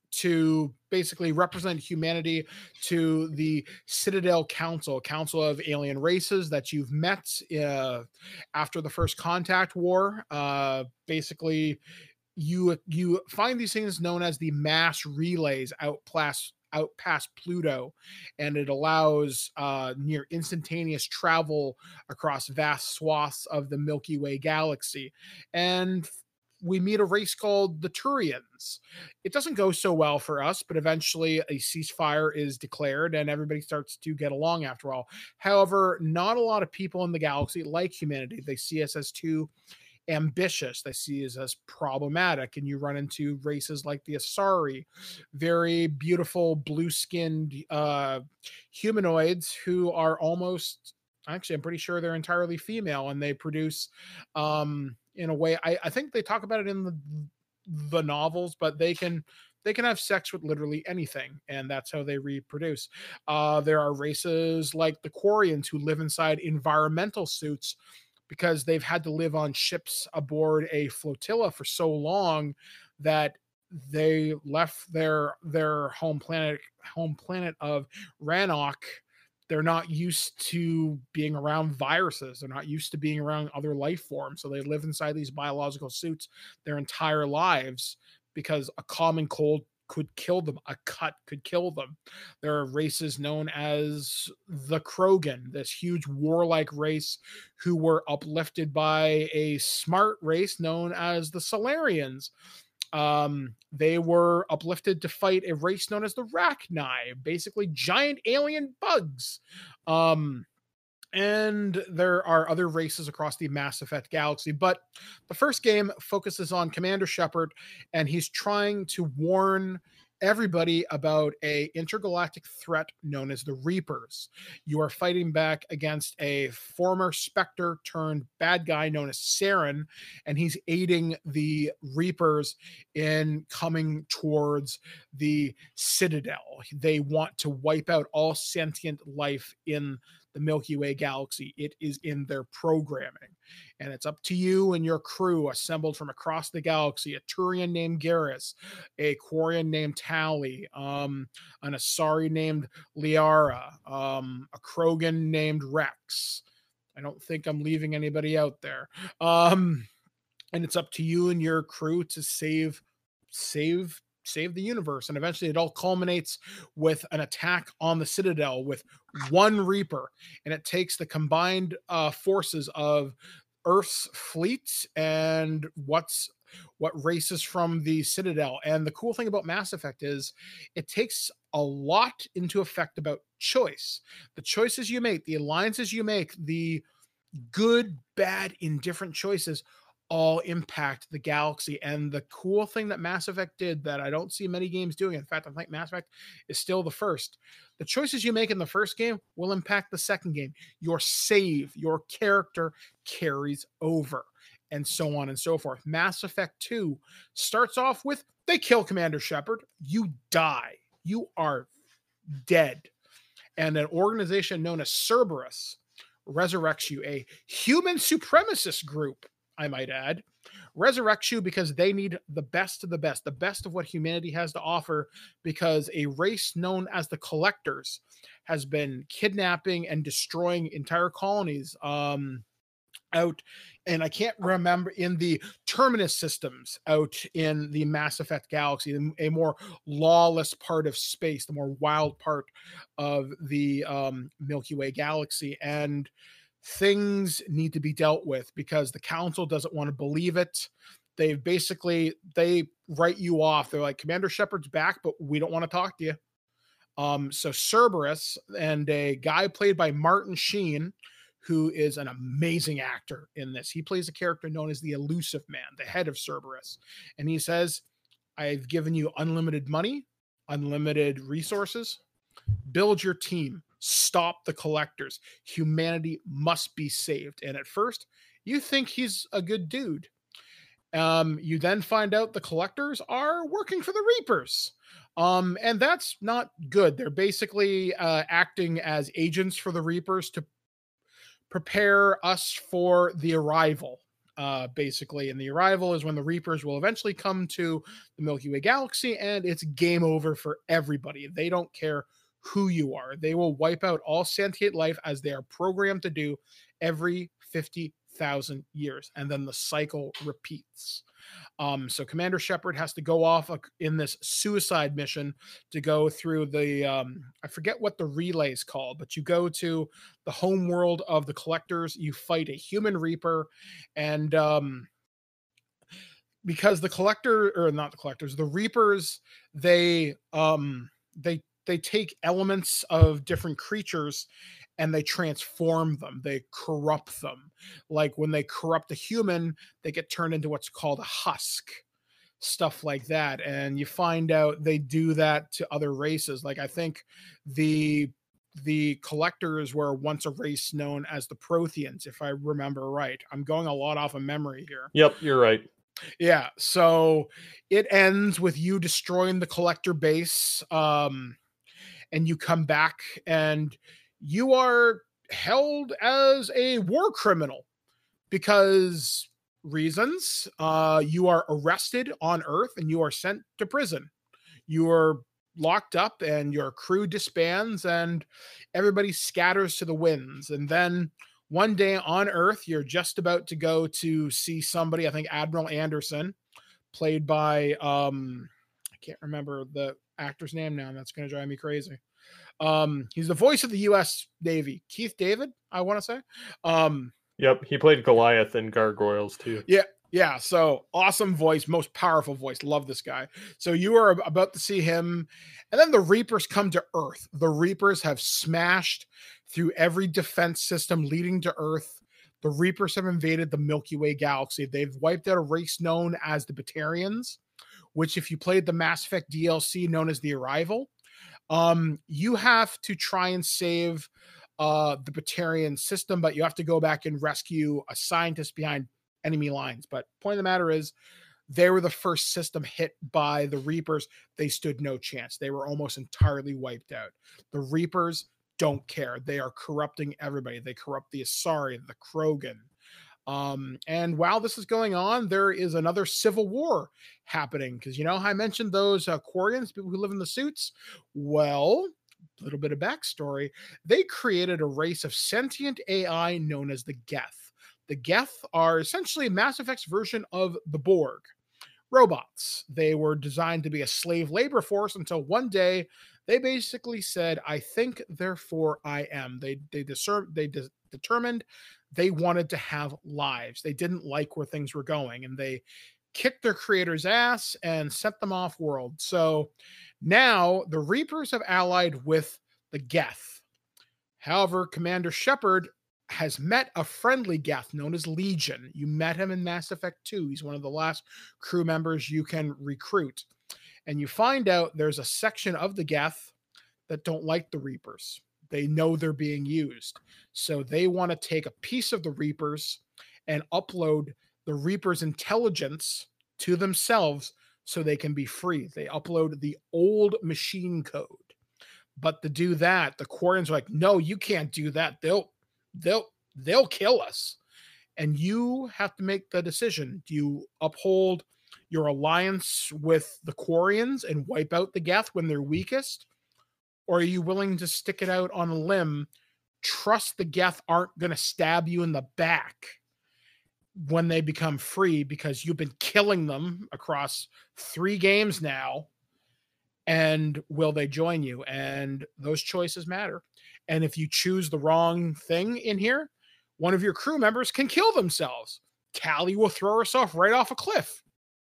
Speaker 1: to basically represent humanity to the Citadel Council, Council of Alien Races that you've met uh, after the First Contact War. Uh, basically, you you find these things known as the mass relays out past out past Pluto, and it allows uh, near instantaneous travel across vast swaths of the Milky Way galaxy. And we meet a race called the Turians. It doesn't go so well for us, but eventually a ceasefire is declared and everybody starts to get along after all. However, not a lot of people in the galaxy like humanity. They see us as too ambitious. They see us as problematic, and you run into races like the Asari, very beautiful blue-skinned uh, humanoids who are almost, actually, I'm pretty sure they're entirely female, and they produce um, in a way, I, I think they talk about it in the, the novels, but they can they can have sex with literally anything, and that's how they reproduce. Uh, there are races like the Quarians who live inside environmental suits because they've had to live on ships aboard a flotilla for so long that they left their their home planet home planet of Rannoch. They're not used to being around viruses. They're not used to being around other life forms. So they live inside these biological suits their entire lives, because a common cold could kill them. A cut could kill them. There are races known as the Krogan, this huge warlike race who were uplifted by a smart race known as the Solarians. Um, they were uplifted to fight a race known as the Rachni, basically giant alien bugs. Um, and there are other races across the Mass Effect galaxy, but the first game focuses on Commander Shepard, and he's trying to warn everybody about a intergalactic threat known as the Reapers. You are fighting back against a former Spectre turned bad guy known as Saren, and he's aiding the Reapers in coming towards the Citadel. They want to wipe out all sentient life in the Milky Way galaxy. It is in their programming, and it's up to you and your crew assembled from across the galaxy: a Turian named Garrus, a Quarian named Tali, um, an Asari named Liara, um, a Krogan named Rex. I don't think I'm leaving anybody out there. Um, and it's up to you and your crew to save, save, save the universe. And eventually it all culminates with an attack on the Citadel with one Reaper. And it takes the combined uh, forces of Earth's fleet and what's what races from the Citadel. And the cool thing about Mass Effect is it takes a lot into effect about choice. The choices you make, the alliances you make, the good, bad, indifferent choices all impact the galaxy. And the cool thing that Mass Effect did that I don't see many games doing, in fact, I think Mass Effect is still the first. The choices you make in the first game will impact the second game. Your save, your character carries over, and so on and so forth. Mass Effect two starts off with, they kill Commander Shepard. You die. You are dead. And an organization known as Cerberus resurrects you, a human supremacist group, I might add, resurrects you because they need the best of the best, the best of what humanity has to offer, because a race known as the Collectors has been kidnapping and destroying entire colonies um, out, and I can't remember, in the Terminus systems out in the Mass Effect galaxy, a more lawless part of space, the more wild part of the um, Milky Way galaxy. And things need to be dealt with because the council doesn't want to believe it. They basically, they write you off. They're like, Commander Shepard's back, but we don't want to talk to you. Um, so Cerberus and a guy played by Martin Sheen, who is an amazing actor in this. He plays a character known as the Elusive Man, the head of Cerberus. And he says, I've given you unlimited money, unlimited resources. Build your team. Stop the Collectors. Humanity must be saved. And at first, you think he's a good dude. Um, you then find out the Collectors are working for the Reapers. Um, and that's not good. They're basically uh, acting as agents for the Reapers to prepare us for the arrival, uh, basically. And the arrival is when the Reapers will eventually come to the Milky Way galaxy, and it's game over for everybody. They don't care who you are. They will wipe out all sentient life as they are programmed to do every fifty thousand years. And then the cycle repeats. Um, so Commander Shepard has to go off in this suicide mission to go through the, um, I forget what the relay is called, but you go to the home world of the Collectors. You fight a human Reaper, and um, because the Collector, or not the Collectors, the Reapers, they, um, they, they take elements of different creatures and they transform them. They corrupt them. Like when they corrupt a human, they get turned into what's called a husk, stuff like that. And you find out they do that to other races. Like I think the the Collectors were once a race known as the Protheans, if I remember right. I'm going a lot off of memory here.
Speaker 2: Yep, you're right.
Speaker 1: Yeah, so it ends with you destroying the Collector base, um, and you come back and you are held as a war criminal because reasons. Uh, you are arrested on Earth and you are sent to prison. You are locked up and your crew disbands and everybody scatters to the winds. And then one day on Earth, you're just about to go to see somebody, I think Admiral Anderson, played by um, I can't remember the actor's name now, and that's going to drive me crazy. Um, he's the voice of the U S Navy, Keith David, I want to say. Um,
Speaker 2: Yep, he played Goliath in Gargoyles too.
Speaker 1: Yeah, yeah. So awesome voice, most powerful voice. Love this guy. So you are about to see him, and then the Reapers come to Earth. The Reapers have smashed through every defense system leading to Earth. The Reapers have invaded the Milky Way galaxy. They've wiped out a race known as the Batarians, which, if you played the Mass Effect D L C known as the Arrival, um, you have to try and save uh, the Batarian system, but you have to go back and rescue a scientist behind enemy lines. But point of the matter is, they were the first system hit by the Reapers. They stood no chance. They were almost entirely wiped out. The Reapers don't care. They are corrupting everybody. They corrupt the Asari, the Krogan. Um, and while this is going on, there is another civil war happening. Because, you know, I mentioned those uh, Quarians, people who live in the suits. Well, a little bit of backstory. They created a race of sentient A I known as the Geth. The Geth are essentially Mass Effect's version of the Borg. Robots. They were designed to be a slave labor force until one day they basically said, I think, therefore I am. They they, discern, they de- determined they wanted to have lives. They didn't like where things were going, and they kicked their creator's ass and sent them off world. So now the Reapers have allied with the Geth. However, Commander Shepard has met a friendly Geth known as Legion. You met him in Mass Effect two. He's one of the last crew members you can recruit. And you find out there's a section of the Geth that don't like the Reapers. They know they're being used. So they want to take a piece of the Reapers and upload the Reapers' intelligence to themselves so they can be free. They upload the old machine code. But to do that, the Quarians are like, no, you can't do that. They'll they'll they'll kill us. And you have to make the decision. Do you uphold your alliance with the Quarians and wipe out the Geth when they're weakest? Or are you willing to stick it out on a limb, trust the Geth aren't going to stab you in the back when they become free because you've been killing them across three games now, and will they join you? And those choices matter. And if you choose the wrong thing in here, one of your crew members can kill themselves. Tali will throw herself right off a cliff,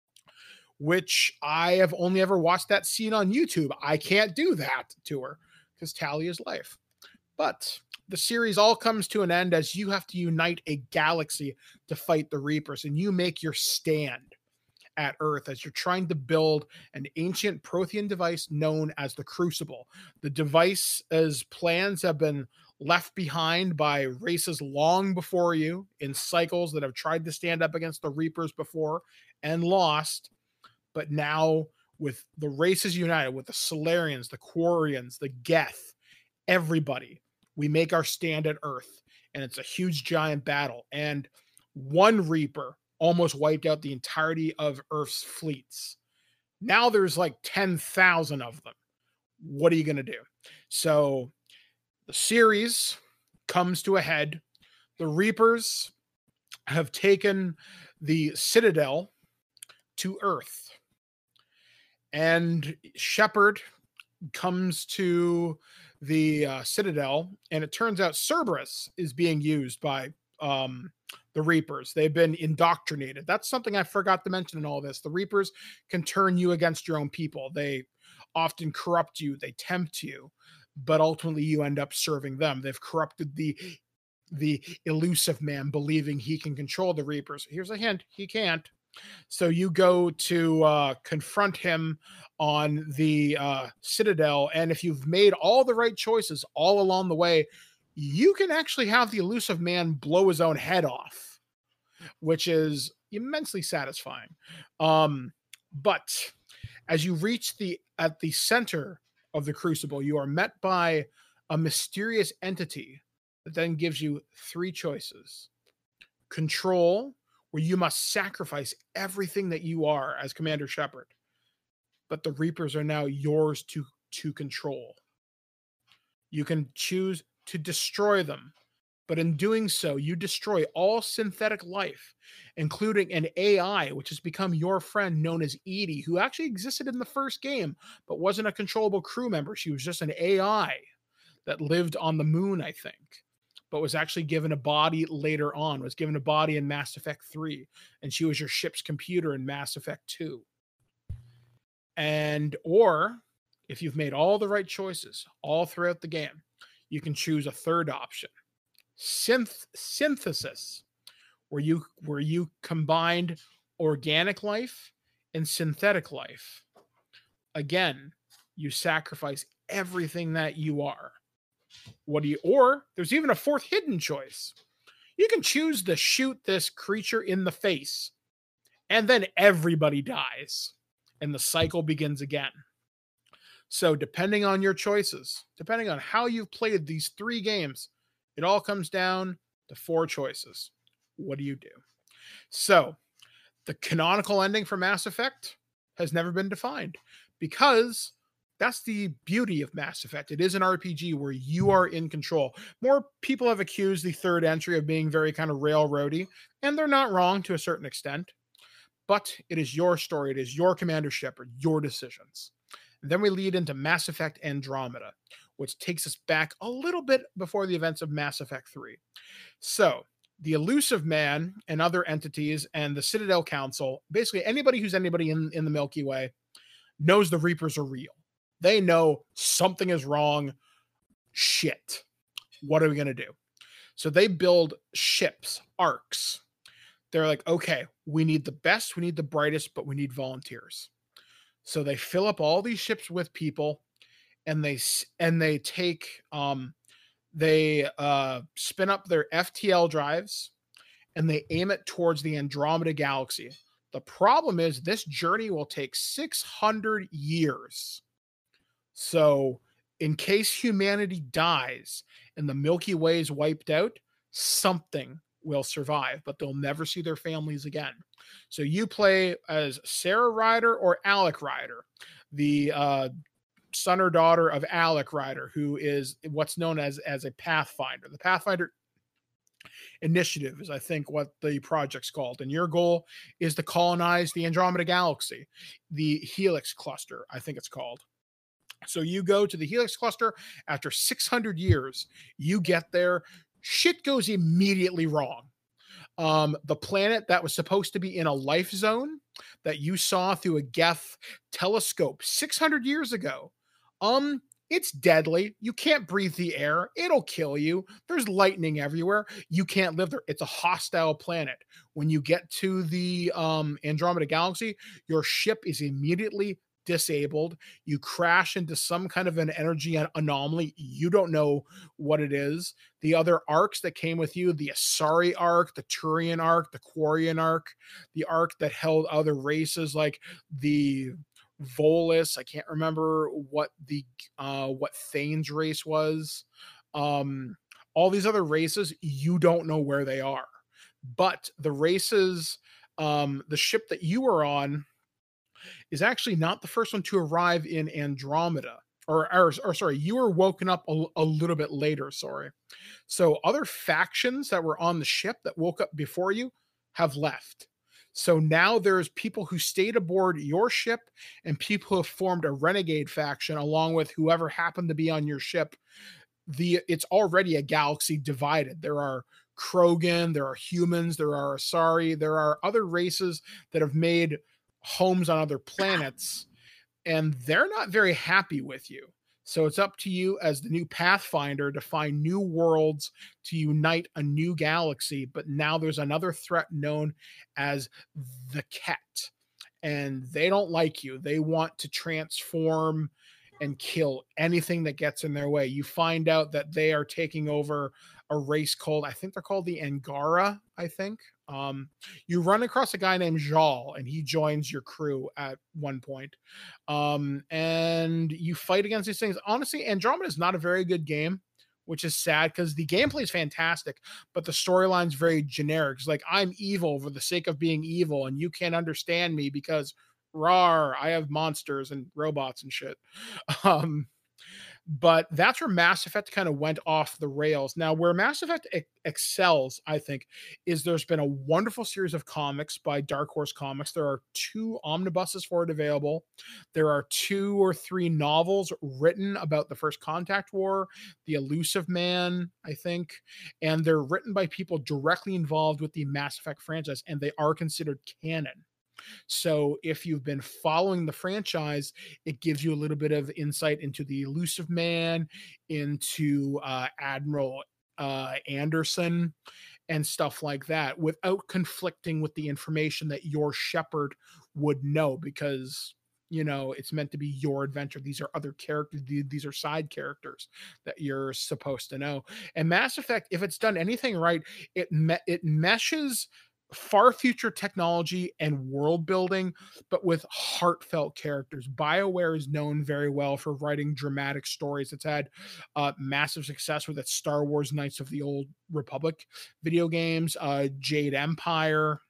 Speaker 1: which I have only ever watched that scene on YouTube. I can't do that to her because Tali is life. But the series all comes to an end as you have to unite a galaxy to fight the Reapers, and you make your stand at Earth as you're trying to build an ancient Prothean device known as the Crucible. The device's plans have been left behind by races long before you in cycles that have tried to stand up against the Reapers before and lost. But now, with the races united, with the Solarians, the Quarians, the Geth, everybody, we make our stand at Earth. And it's a huge, giant battle. And one Reaper almost wiped out the entirety of Earth's fleets. Now there's like ten thousand of them. What are you going to do? So the series comes to a head. The Reapers have taken the Citadel to Earth. And Shepard comes to the uh, Citadel, and it turns out Cerberus is being used by um, the Reapers. They've been indoctrinated. That's something I forgot to mention in all this. The Reapers can turn you against your own people. They often corrupt you. They tempt you, but ultimately you end up serving them. They've corrupted the the Illusive Man, believing he can control the Reapers. Here's a hint: he can't. So you go to uh, confront him on the uh, Citadel, and if you've made all the right choices all along the way, you can actually have the Illusive Man blow his own head off, which is immensely satisfying. Um, but as you reach the at the center of the Crucible, you are met by a mysterious entity that then gives you three choices. Control, where you must sacrifice everything that you are as Commander Shepard. But the Reapers are now yours to, to control. You can choose to destroy them, but in doing so, you destroy all synthetic life, including an A I, which has become your friend known as Edie, who actually existed in the first game, but wasn't a controllable crew member. She was just an A I that lived on the moon, I think, but was actually given a body later on, was given a body in Mass Effect three, and she was your ship's computer in Mass Effect two. And, or if you've made all the right choices all throughout the game, you can choose a third option. Synth synthesis, where you where you combined organic life and synthetic life. Again, you sacrifice everything that you are. What do you, or there's even a fourth hidden choice. You can choose to shoot this creature in the face, and then everybody dies, and the cycle begins again. So depending on your choices, depending on how you've played these three games, it all comes down to four choices. What do you do? So the canonical ending for Mass Effect has never been defined, because that's the beauty of Mass Effect. It is an R P G where you are in control. More people have accused the third entry of being very kind of railroady, and they're not wrong to a certain extent, but it is your story. It is your Commander Shepard, your decisions. And then we lead into Mass Effect Andromeda, which takes us back a little bit before the events of Mass Effect three. So the Elusive Man and other entities and the Citadel Council, basically anybody who's anybody in, in the Milky Way, knows the Reapers are real. They know something is wrong. Shit. What are we going to do? So they build ships, arcs. They're like, okay, we need the best, we need the brightest, but we need volunteers. So they fill up all these ships with people, and they and they take um they uh spin up their F T L drives, and they aim it towards the Andromeda Galaxy. The problem is this journey will take six hundred years. So in case humanity dies and the Milky Way is wiped out, something will survive, but they'll never see their families again. So you play as Sarah Ryder or Alec Ryder, the uh, son or daughter of Alec Ryder, who is what's known as, as a Pathfinder. The Pathfinder Initiative is, I think, what the project's called. And your goal is to colonize the Andromeda Galaxy, the Helix Cluster, I think it's called. So you go to the Helix Cluster after six hundred years. You get there. Shit goes immediately wrong. Um, the planet that was supposed to be in a life zone that you saw through a Geth telescope six hundred years ago, um, it's deadly. You can't breathe the air. It'll kill you. There's lightning everywhere. You can't live there. It's a hostile planet. When you get to the um, Andromeda Galaxy, your ship is immediately disabled. You crash into some kind of an energy anomaly. You don't know what it is. The other arcs that came with you, the Asari arc, the Turian arc, the Quarian arc, the arc that held other races like the Volus. I can't remember what the uh what Thane's race was. Um all these other races, you don't know where they are. But the races, um the ship that you were on is actually not the first one to arrive in Andromeda. Or, or, or sorry, you were woken up a, a little bit later, sorry. So other factions that were on the ship that woke up before you have left. So now there's people who stayed aboard your ship and people who have formed a renegade faction along with whoever happened to be on your ship. The It's already a galaxy divided. There are Krogan, there are humans, there are Asari, there are other races that have made homes on other planets, and they're not very happy with you. So it's up to you as the new Pathfinder to find new worlds to unite a new galaxy. But now there's another threat known as the Ket, and they don't like you. They want to transform and kill anything that gets in their way. You find out that they are taking over a race called, I think they're called the Angara, I think. Um, you run across a guy named Jal, and he joins your crew at one point. Um, and you fight against these things. Honestly, Andromeda is not a very good game, which is sad because the gameplay is fantastic, but the storyline's very generic. It's like, I'm evil for the sake of being evil, and you can't understand me because rawr, I have monsters and robots and shit. Um, but that's where Mass Effect kind of went off the rails. Now, where Mass Effect e- excels, I think, is there's been a wonderful series of comics by Dark Horse Comics. There are two omnibuses for it available. There are two or three novels written about the First Contact War, the Elusive Man, I think, and they're written by people directly involved with the Mass Effect franchise, and they are considered canon. So if you've been following the franchise, it gives you a little bit of insight into the Elusive Man, into uh, Admiral uh, Anderson, and stuff like that, without conflicting with the information that your Shepard would know, because you know it's meant to be your adventure. These are other characters. These are side characters that you're supposed to know. And Mass Effect, if it's done anything right, it me- it meshes far future technology and world building, but with heartfelt characters. BioWare is known very well for writing dramatic stories. It's had uh, massive success with its Star Wars Knights of the Old Republic video games, uh, Jade Empire,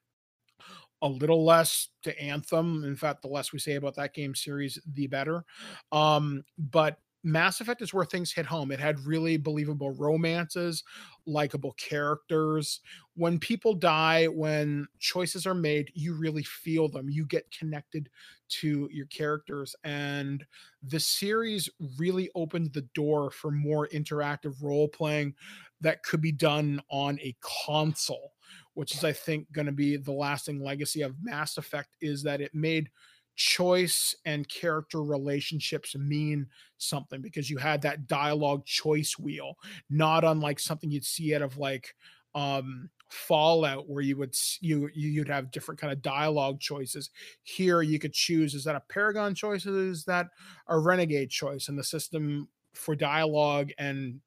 Speaker 1: a little less to Anthem. In fact, the less we say about that game series, the better. Um, but Mass Effect is where things hit home. It had really believable romances, likable characters. When people die, when choices are made, you really feel them. You get connected to your characters. And the series really opened the door for more interactive role playing that could be done on a console, which is, I think, going to be the lasting legacy of Mass Effect, is that it made choice and character relationships mean something, because you had that dialogue choice wheel, not unlike something you'd see out of like um Fallout, where you would you you'd have different kind of dialogue choices. Here you could choose, is that a Paragon choice, or is that a Renegade choice? And the system for dialogue and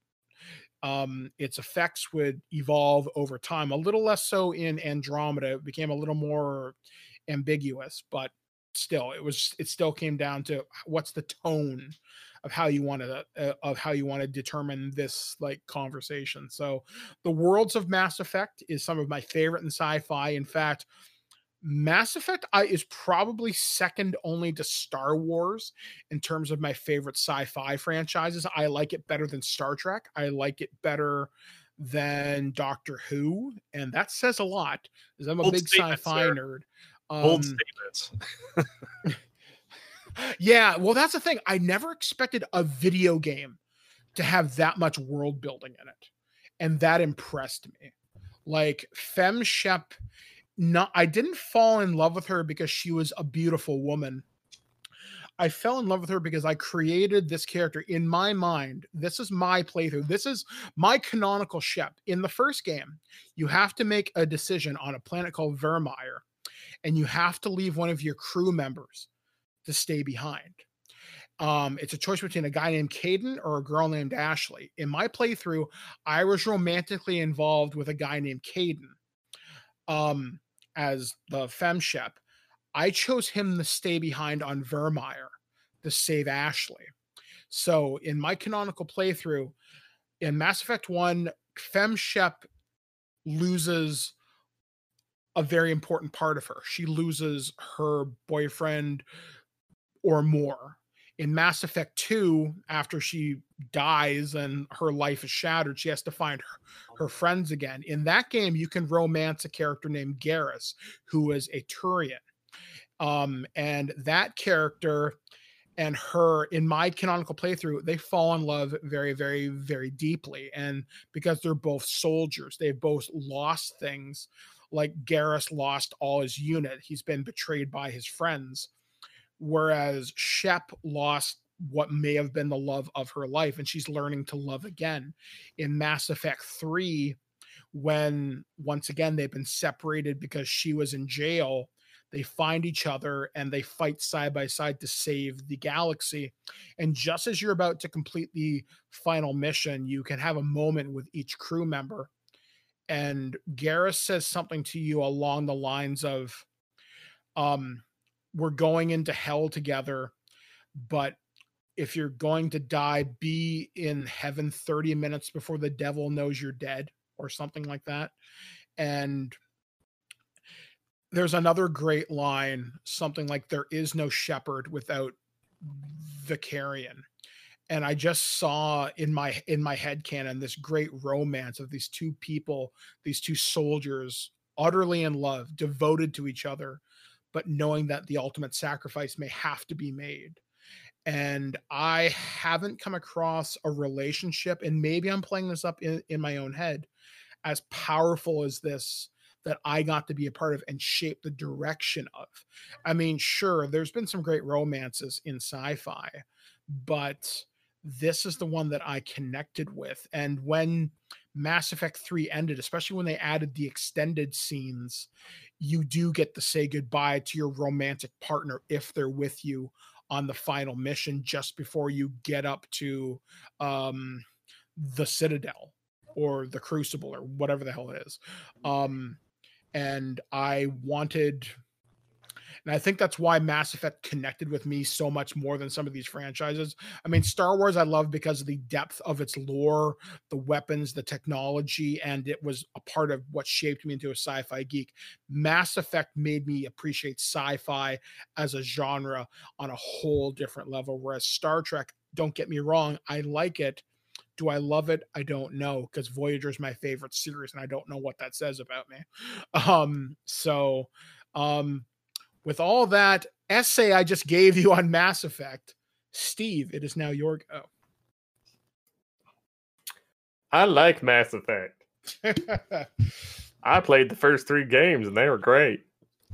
Speaker 1: um, its effects would evolve over time. A little less so in Andromeda. It became a little more ambiguous, but still, it was it still came down to what's the tone of how you want to uh, of how you want to determine this like conversation. So the worlds of Mass Effect is some of my favorite in sci-fi. In fact, Mass Effect I, is probably second only to Star Wars in terms of my favorite sci-fi franchises. I like it better than Star Trek. I like it better than Doctor Who, and that says a lot, because I'm a
Speaker 3: Bold
Speaker 1: big sci-fi
Speaker 3: sir.
Speaker 1: nerd.
Speaker 3: Bold
Speaker 1: Um,
Speaker 3: statements.
Speaker 1: yeah, well, that's the thing. I never expected a video game to have that much world building in it, and that impressed me. Like Fem Shep, not I didn't fall in love with her because she was a beautiful woman. I fell in love with her because I created this character in my mind. This is my playthrough. This is my canonical Shep. In the first game, you have to make a decision on a planet called Vermeer, and you have to leave one of your crew members to stay behind. Um, it's a choice between a guy named Caden or a girl named Ashley. In my playthrough, I was romantically involved with a guy named Caden um, as the Fem Shep. I chose him to stay behind on Vermeer to save Ashley. So in my canonical playthrough, in Mass Effect one, Fem Shep loses a very important part of her. She loses her boyfriend or more. In Mass Effect two, after she dies and her life is shattered, she has to find her, her friends again. In that game, you can romance a character named Garrus, who is a Turian. Um, and that character and her, in my canonical playthrough, they fall in love very, very, very deeply. And because they're both soldiers, they've both lost things. Like Garrus lost all his unit. He's been betrayed by his friends. Whereas Shep lost what may have been the love of her life, and she's learning to love again. In Mass Effect three, when once again they've been separated because she was in jail, they find each other and they fight side by side to save the galaxy. And just as you're about to complete the final mission, you can have a moment with each crew member. And Garrus says something to you along the lines of, um, we're going into hell together, but if you're going to die, be in heaven thirty minutes before the devil knows you're dead, or something like that. And there's another great line, something like, there is no shepherd without Vicarion. and I just saw in my in my head canon this great romance of these two people, these two soldiers, utterly in love, devoted to each other, but knowing that the ultimate sacrifice may have to be made. And I haven't come across a relationship, and maybe I'm playing this up in, in my own head, as powerful as this, that I got to be a part of and shape the direction of. I mean, sure, there's been some great romances in sci-fi, but this is the one that I connected with. And when Mass Effect three ended, especially when they added the extended scenes, you do get to say goodbye to your romantic partner if they're with you on the final mission just before you get up to um, the Citadel or the Crucible or whatever the hell it is. Um, and I wanted, and I think that's why Mass Effect connected with me so much more than some of these franchises. I mean, Star Wars I love because of the depth of its lore, the weapons, the technology, and it was a part of what shaped me into a sci-fi geek. Mass Effect made me appreciate sci-fi as a genre on a whole different level, whereas Star Trek, don't get me wrong, I like it. Do I love it? I don't know, because Voyager is my favorite series, and I don't know what that says about me. Um, so, um, with all that essay I just gave you on Mass Effect, Steve, it is now your go.
Speaker 2: I like Mass Effect. I played the first three games, and they were great.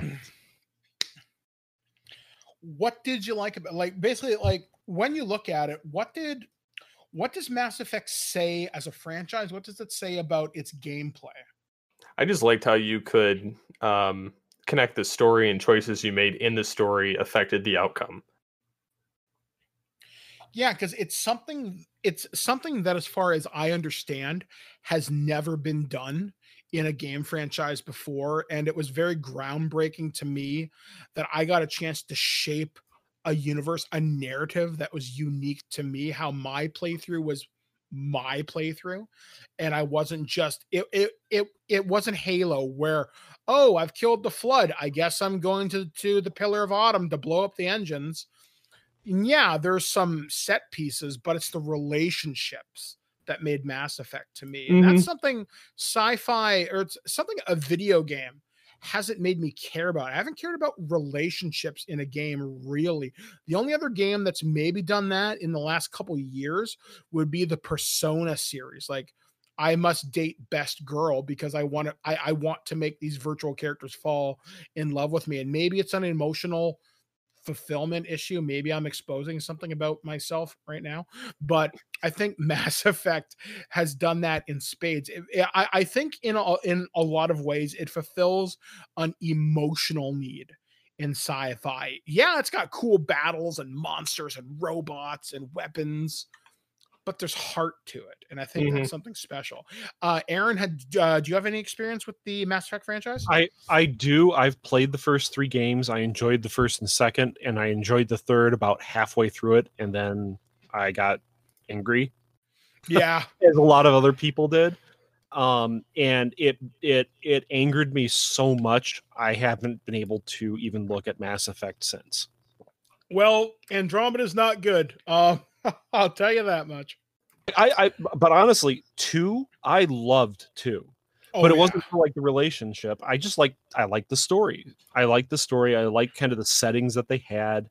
Speaker 1: What did you like about, like, basically, like, when you look at it, what did what does Mass Effect say as a franchise? What does it say about its gameplay?
Speaker 2: I just liked how you could um, connect the story, and choices you made in the story affected the outcome.
Speaker 1: Yeah, because it's something it's something that, as far as I understand, has never been done in a game franchise before. And it was very groundbreaking to me that I got a chance to shape a universe, a narrative that was unique to me, how my playthrough was my playthrough. And I wasn't just it it it, it wasn't Halo where, oh, I've killed the Flood, I guess I'm going to to the Pillar of Autumn to blow up the engines. And yeah, there's some set pieces, but it's the relationships that made Mass Effect to me. And
Speaker 2: Mhm.
Speaker 1: that's something sci-fi, or it's something a video game hasn't made me care about. I haven't cared about relationships in a game, really. The only other game that's maybe done that in the last couple of years would be the Persona series. Like, I must date best girl because I want to I, I want to make these virtual characters fall in love with me. And maybe it's an emotional fulfillment issue. Maybe I'm exposing something about myself right now, but I think Mass Effect has done that in spades. It, it, I, I think in a, in a lot of ways, it fulfills an emotional need in sci-fi. Yeah, it's got cool battles and monsters and robots and weapons, but there's heart to it, and I think
Speaker 2: Mhm.
Speaker 1: that's something special. Uh, Aaron, had uh, do you have any experience with the Mass Effect franchise?
Speaker 3: I I do. I've played the first three games. I enjoyed the first and second, and I enjoyed the third about halfway through it, and then I got angry,
Speaker 1: Yeah,
Speaker 3: as a lot of other people did. Um, and it it it angered me so much I haven't been able to even look at Mass Effect since.
Speaker 1: well, Andromeda's not good. Uh, I'll tell you that much.
Speaker 3: I, I but honestly, two I loved two.
Speaker 1: Oh,
Speaker 3: But it
Speaker 1: yeah.
Speaker 3: wasn't for like the relationship. I just like I like the story. I like the story. I like kind of the settings that they had.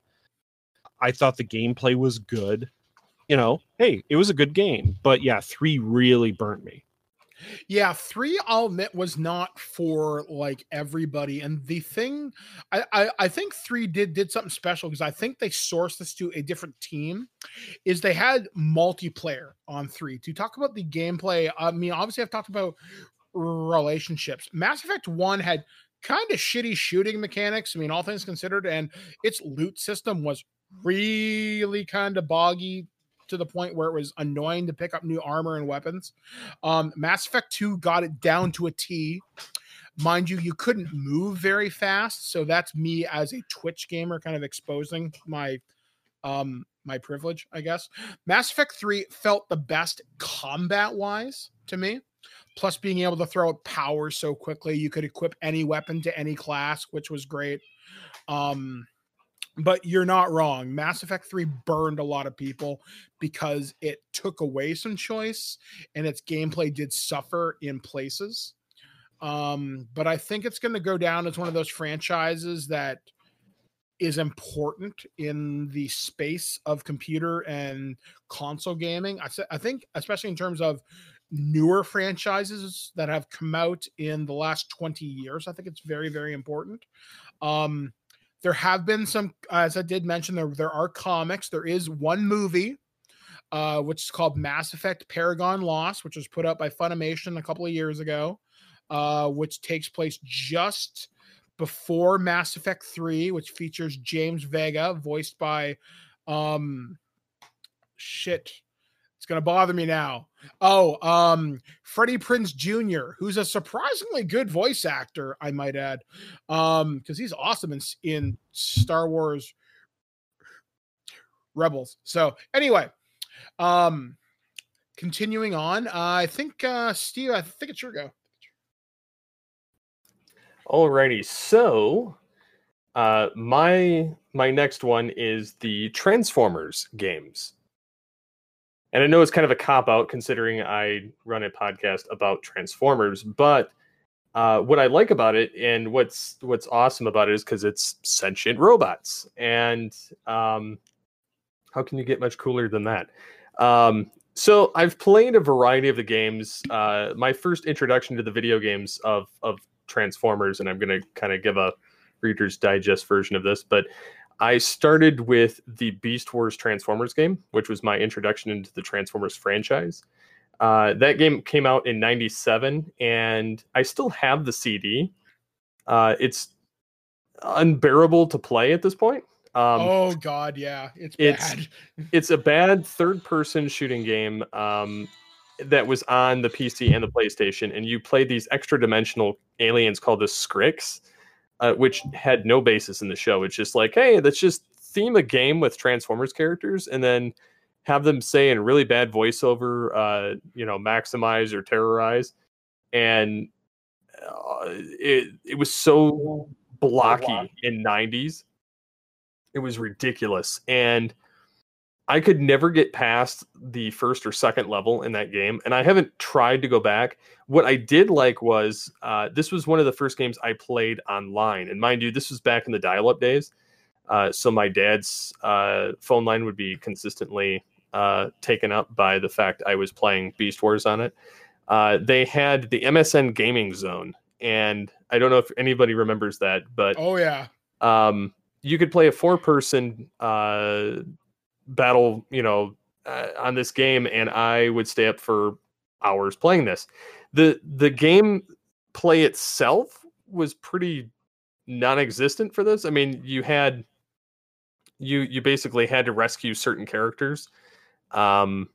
Speaker 3: I thought the gameplay was good. You know, hey, it was a good game. But yeah, three really burnt me.
Speaker 1: Yeah, three, I'll admit, was not for like everybody. And the thing, I I, I think three did did something special because I think they sourced this to a different team. Is they had multiplayer on three. To talk about the gameplay, I mean, obviously I've talked about relationships. Mass Effect one had kind of shitty shooting mechanics. I mean, all things considered, and its loot system was really kind of boggy to the point where it was annoying to pick up new armor and weapons. Um, Mass Effect two got it down to a T. Mind you, you couldn't move very fast, so that's me as a Twitch gamer kind of exposing my um my privilege, I guess. Mass Effect three felt the best combat wise to me. Plus, being able to throw out power so quickly, you could equip any weapon to any class, which was great. Um, But you're not wrong. Mass Effect three burned a lot of people because it took away some choice and its gameplay did suffer in places. Um, but I think it's going to go down as one of those franchises that is important in the space of computer and console gaming. I, I think, especially in terms of newer franchises that have come out in the last twenty years, I think it's very, very important. Um, there have been some, as I did mention, there, there are comics. There is one movie, uh, which is called Mass Effect Paragon Lost, which was put out by Funimation a couple of years ago, uh, which takes place just before Mass Effect three, which features James Vega, voiced by, um, shit, it's going to bother me now. Oh, um, Freddie Prinze Junior, who's a surprisingly good voice actor, I might add, um, because he's awesome in, in Star Wars Rebels. So anyway, um, continuing on, uh, I think, uh, Steve, I think it's your go.
Speaker 2: Alrighty, so uh, my my next one is the Transformers games. And I know it's kind of a cop-out considering I run a podcast about Transformers, but uh, what I like about it and what's what's awesome about it is because it's sentient robots. And um, how can you get much cooler than that? Um, so I've played a variety of the games. Uh, my first introduction to the video games of of Transformers, and I'm going to kind of give a Reader's Digest version of this, but I started with the Beast Wars Transformers game, which was my introduction into the Transformers franchise. Uh, that game came out in ninety-seven, and I still have the C D. Uh, it's unbearable to play at this point. Um,
Speaker 1: oh God, yeah, it's
Speaker 2: it's
Speaker 1: bad.
Speaker 2: It's a bad third-person shooting game um, that was on the P C and the PlayStation, and you played these extra-dimensional aliens called the Skrix, uh, which had no basis in the show. It's just like, hey, let's just theme a game with Transformers characters, and then have them say in really bad voiceover, uh, you know, maximize or terrorize, and uh, it it was so blocky in nineties. It was ridiculous, and I could never get past the first or second level in that game, and I haven't tried to go back. What I did like was uh, this was one of the first games I played online, and mind you, this was back in the dial-up days, uh, so my dad's uh, phone line would be consistently uh, taken up by the fact I was playing Beast Wars on it. Uh, they had the M S N Gaming Zone, and I don't know if anybody remembers that, but
Speaker 1: oh yeah,
Speaker 2: um, you could play a four-person uh, battle, you know, uh, on this game, and I would stay up for hours playing this. The the game play itself was pretty non-existent for this. I mean, you had you you basically had to rescue certain characters. Um,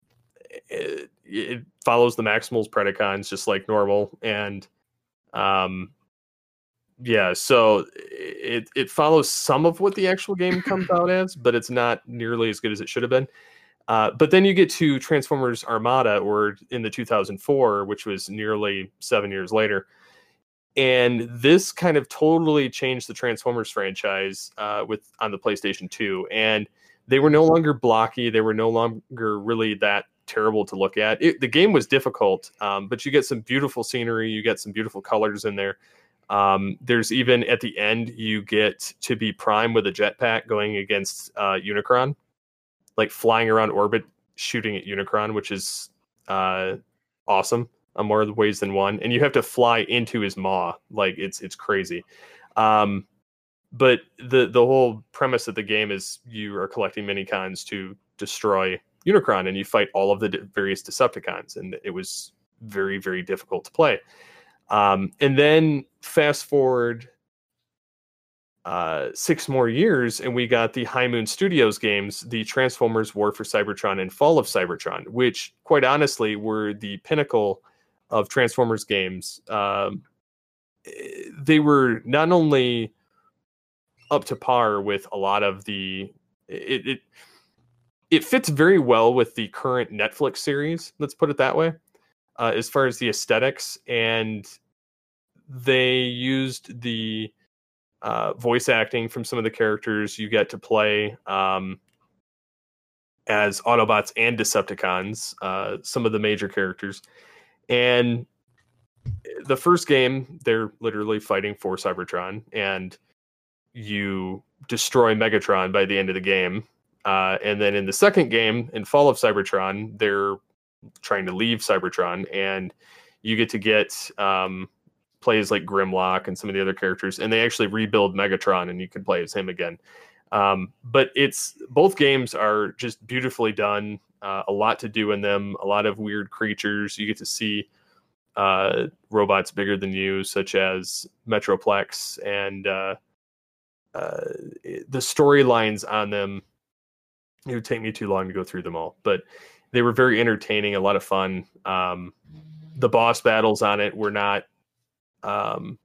Speaker 2: it, it follows the Maximals Predacons just like normal, and um, yeah, so it it follows some of what the actual game comes out as, but it's not nearly as good as it should have been. Uh, but then you get to Transformers Armada, or in the two thousand four, which was nearly seven years later. And this kind of totally changed the Transformers franchise uh, with on the PlayStation two. And they were no longer blocky. They were no longer really that terrible to look at. It, the game was difficult, um, but you get some beautiful scenery. You get some beautiful colors in there. Um, there's even at the end, you get to be Prime with a jetpack going against uh, Unicron, like flying around orbit, shooting at Unicron, which is uh, awesome on more ways than one. And you have to fly into his maw. Like it's, it's crazy. Um, but the, the whole premise of the game is you are collecting Minicons to destroy Unicron, and you fight all of the various Decepticons. And it was very, very difficult to play. Um, and then fast forward uh, six more years, and we got the High Moon Studios games, the Transformers War for Cybertron and Fall of Cybertron, which quite honestly were the pinnacle of Transformers games. Um, they were not only up to par with a lot of the... It, it, it fits very well with the current Netflix series, let's put it that way. Uh, as far as the aesthetics, and they used the uh, voice acting from some of the characters. You get to play um, as Autobots and Decepticons, uh, some of the major characters. And the first game, they're literally fighting for Cybertron, and you destroy Megatron by the end of the game. Uh, and then in the second game, in Fall of Cybertron, they're trying to leave Cybertron, and you get to get um, plays like Grimlock and some of the other characters, and they actually rebuild Megatron, and you can play as him again. Um, but it's both games are just beautifully done. Uh, a lot to do in them, a lot of weird creatures. You get to see uh, robots bigger than you, such as Metroplex, and uh, uh, the storylines on them. It would take me too long to go through them all, but they were very entertaining, a lot of fun. Um, the boss battles on it were not, um,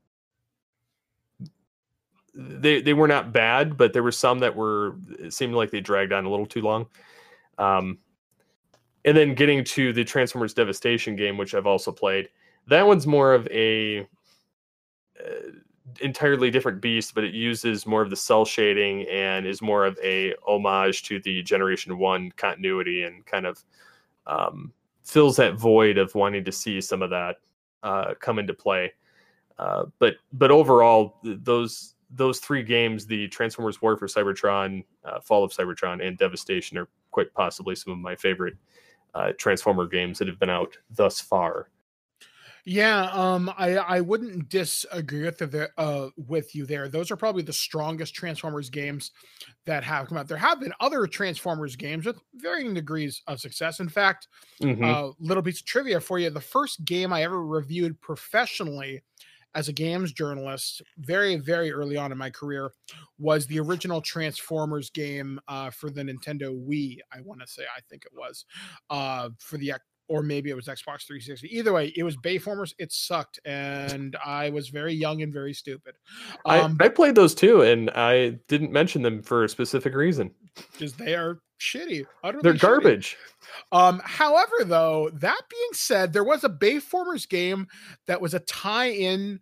Speaker 2: they they were not bad, but there were some that were, it seemed like they dragged on a little too long. Um, and then getting to the Transformers Devastation game, which I've also played, that one's more of a uh, entirely different beast, but it uses more of the cell shading and is more of a homage to the Generation One continuity, and kind of um, fills that void of wanting to see some of that uh, come into play. Uh, but but overall, those those three games, the Transformers War for Cybertron, uh, Fall of Cybertron, and Devastation, are quite possibly some of my favorite uh, Transformer games that have been out thus far.
Speaker 1: Yeah, um, I I wouldn't disagree with the, uh with you there. Those are probably the strongest Transformers games that have come out. There have been other Transformers games with varying degrees of success. In fact, a
Speaker 2: Mm-hmm.
Speaker 1: uh, little piece of trivia for you: the first game I ever reviewed professionally as a games journalist, very very early on in my career, was the original Transformers game uh, for the Nintendo Wii. I want to say, I think it was uh, for the or maybe it was Xbox three sixty. Either way, it was Bayformers. It sucked, and I was very young and very stupid. Um,
Speaker 2: I, I played those too, and I didn't mention them for a specific reason.
Speaker 1: because they are shitty. Utterly
Speaker 2: They're
Speaker 1: shitty.
Speaker 2: garbage.
Speaker 1: Um, however, though, that being said, there was a Bayformers game that was a tie-in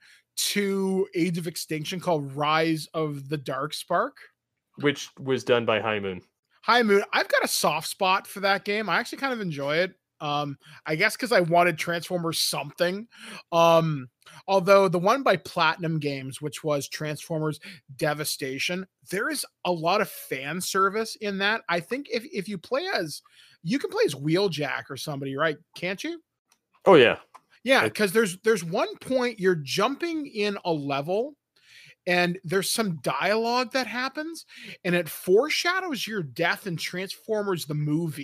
Speaker 1: to Age of Extinction called Rise of the Dark Spark.
Speaker 2: Which was done by High Moon.
Speaker 1: High Moon. I've got a soft spot for that game. I actually kind of enjoy it. Um, I guess because I wanted Transformers something. Um, although the one by Platinum Games, which was Transformers Devastation, there is a lot of fan service in that. I think if if you play as, you can play as Wheeljack or somebody, right? Can't you?
Speaker 2: Oh yeah.
Speaker 1: Yeah, because there's there's one point you're jumping in a level, and there's some dialogue that happens, and it foreshadows your death in Transformers the movie.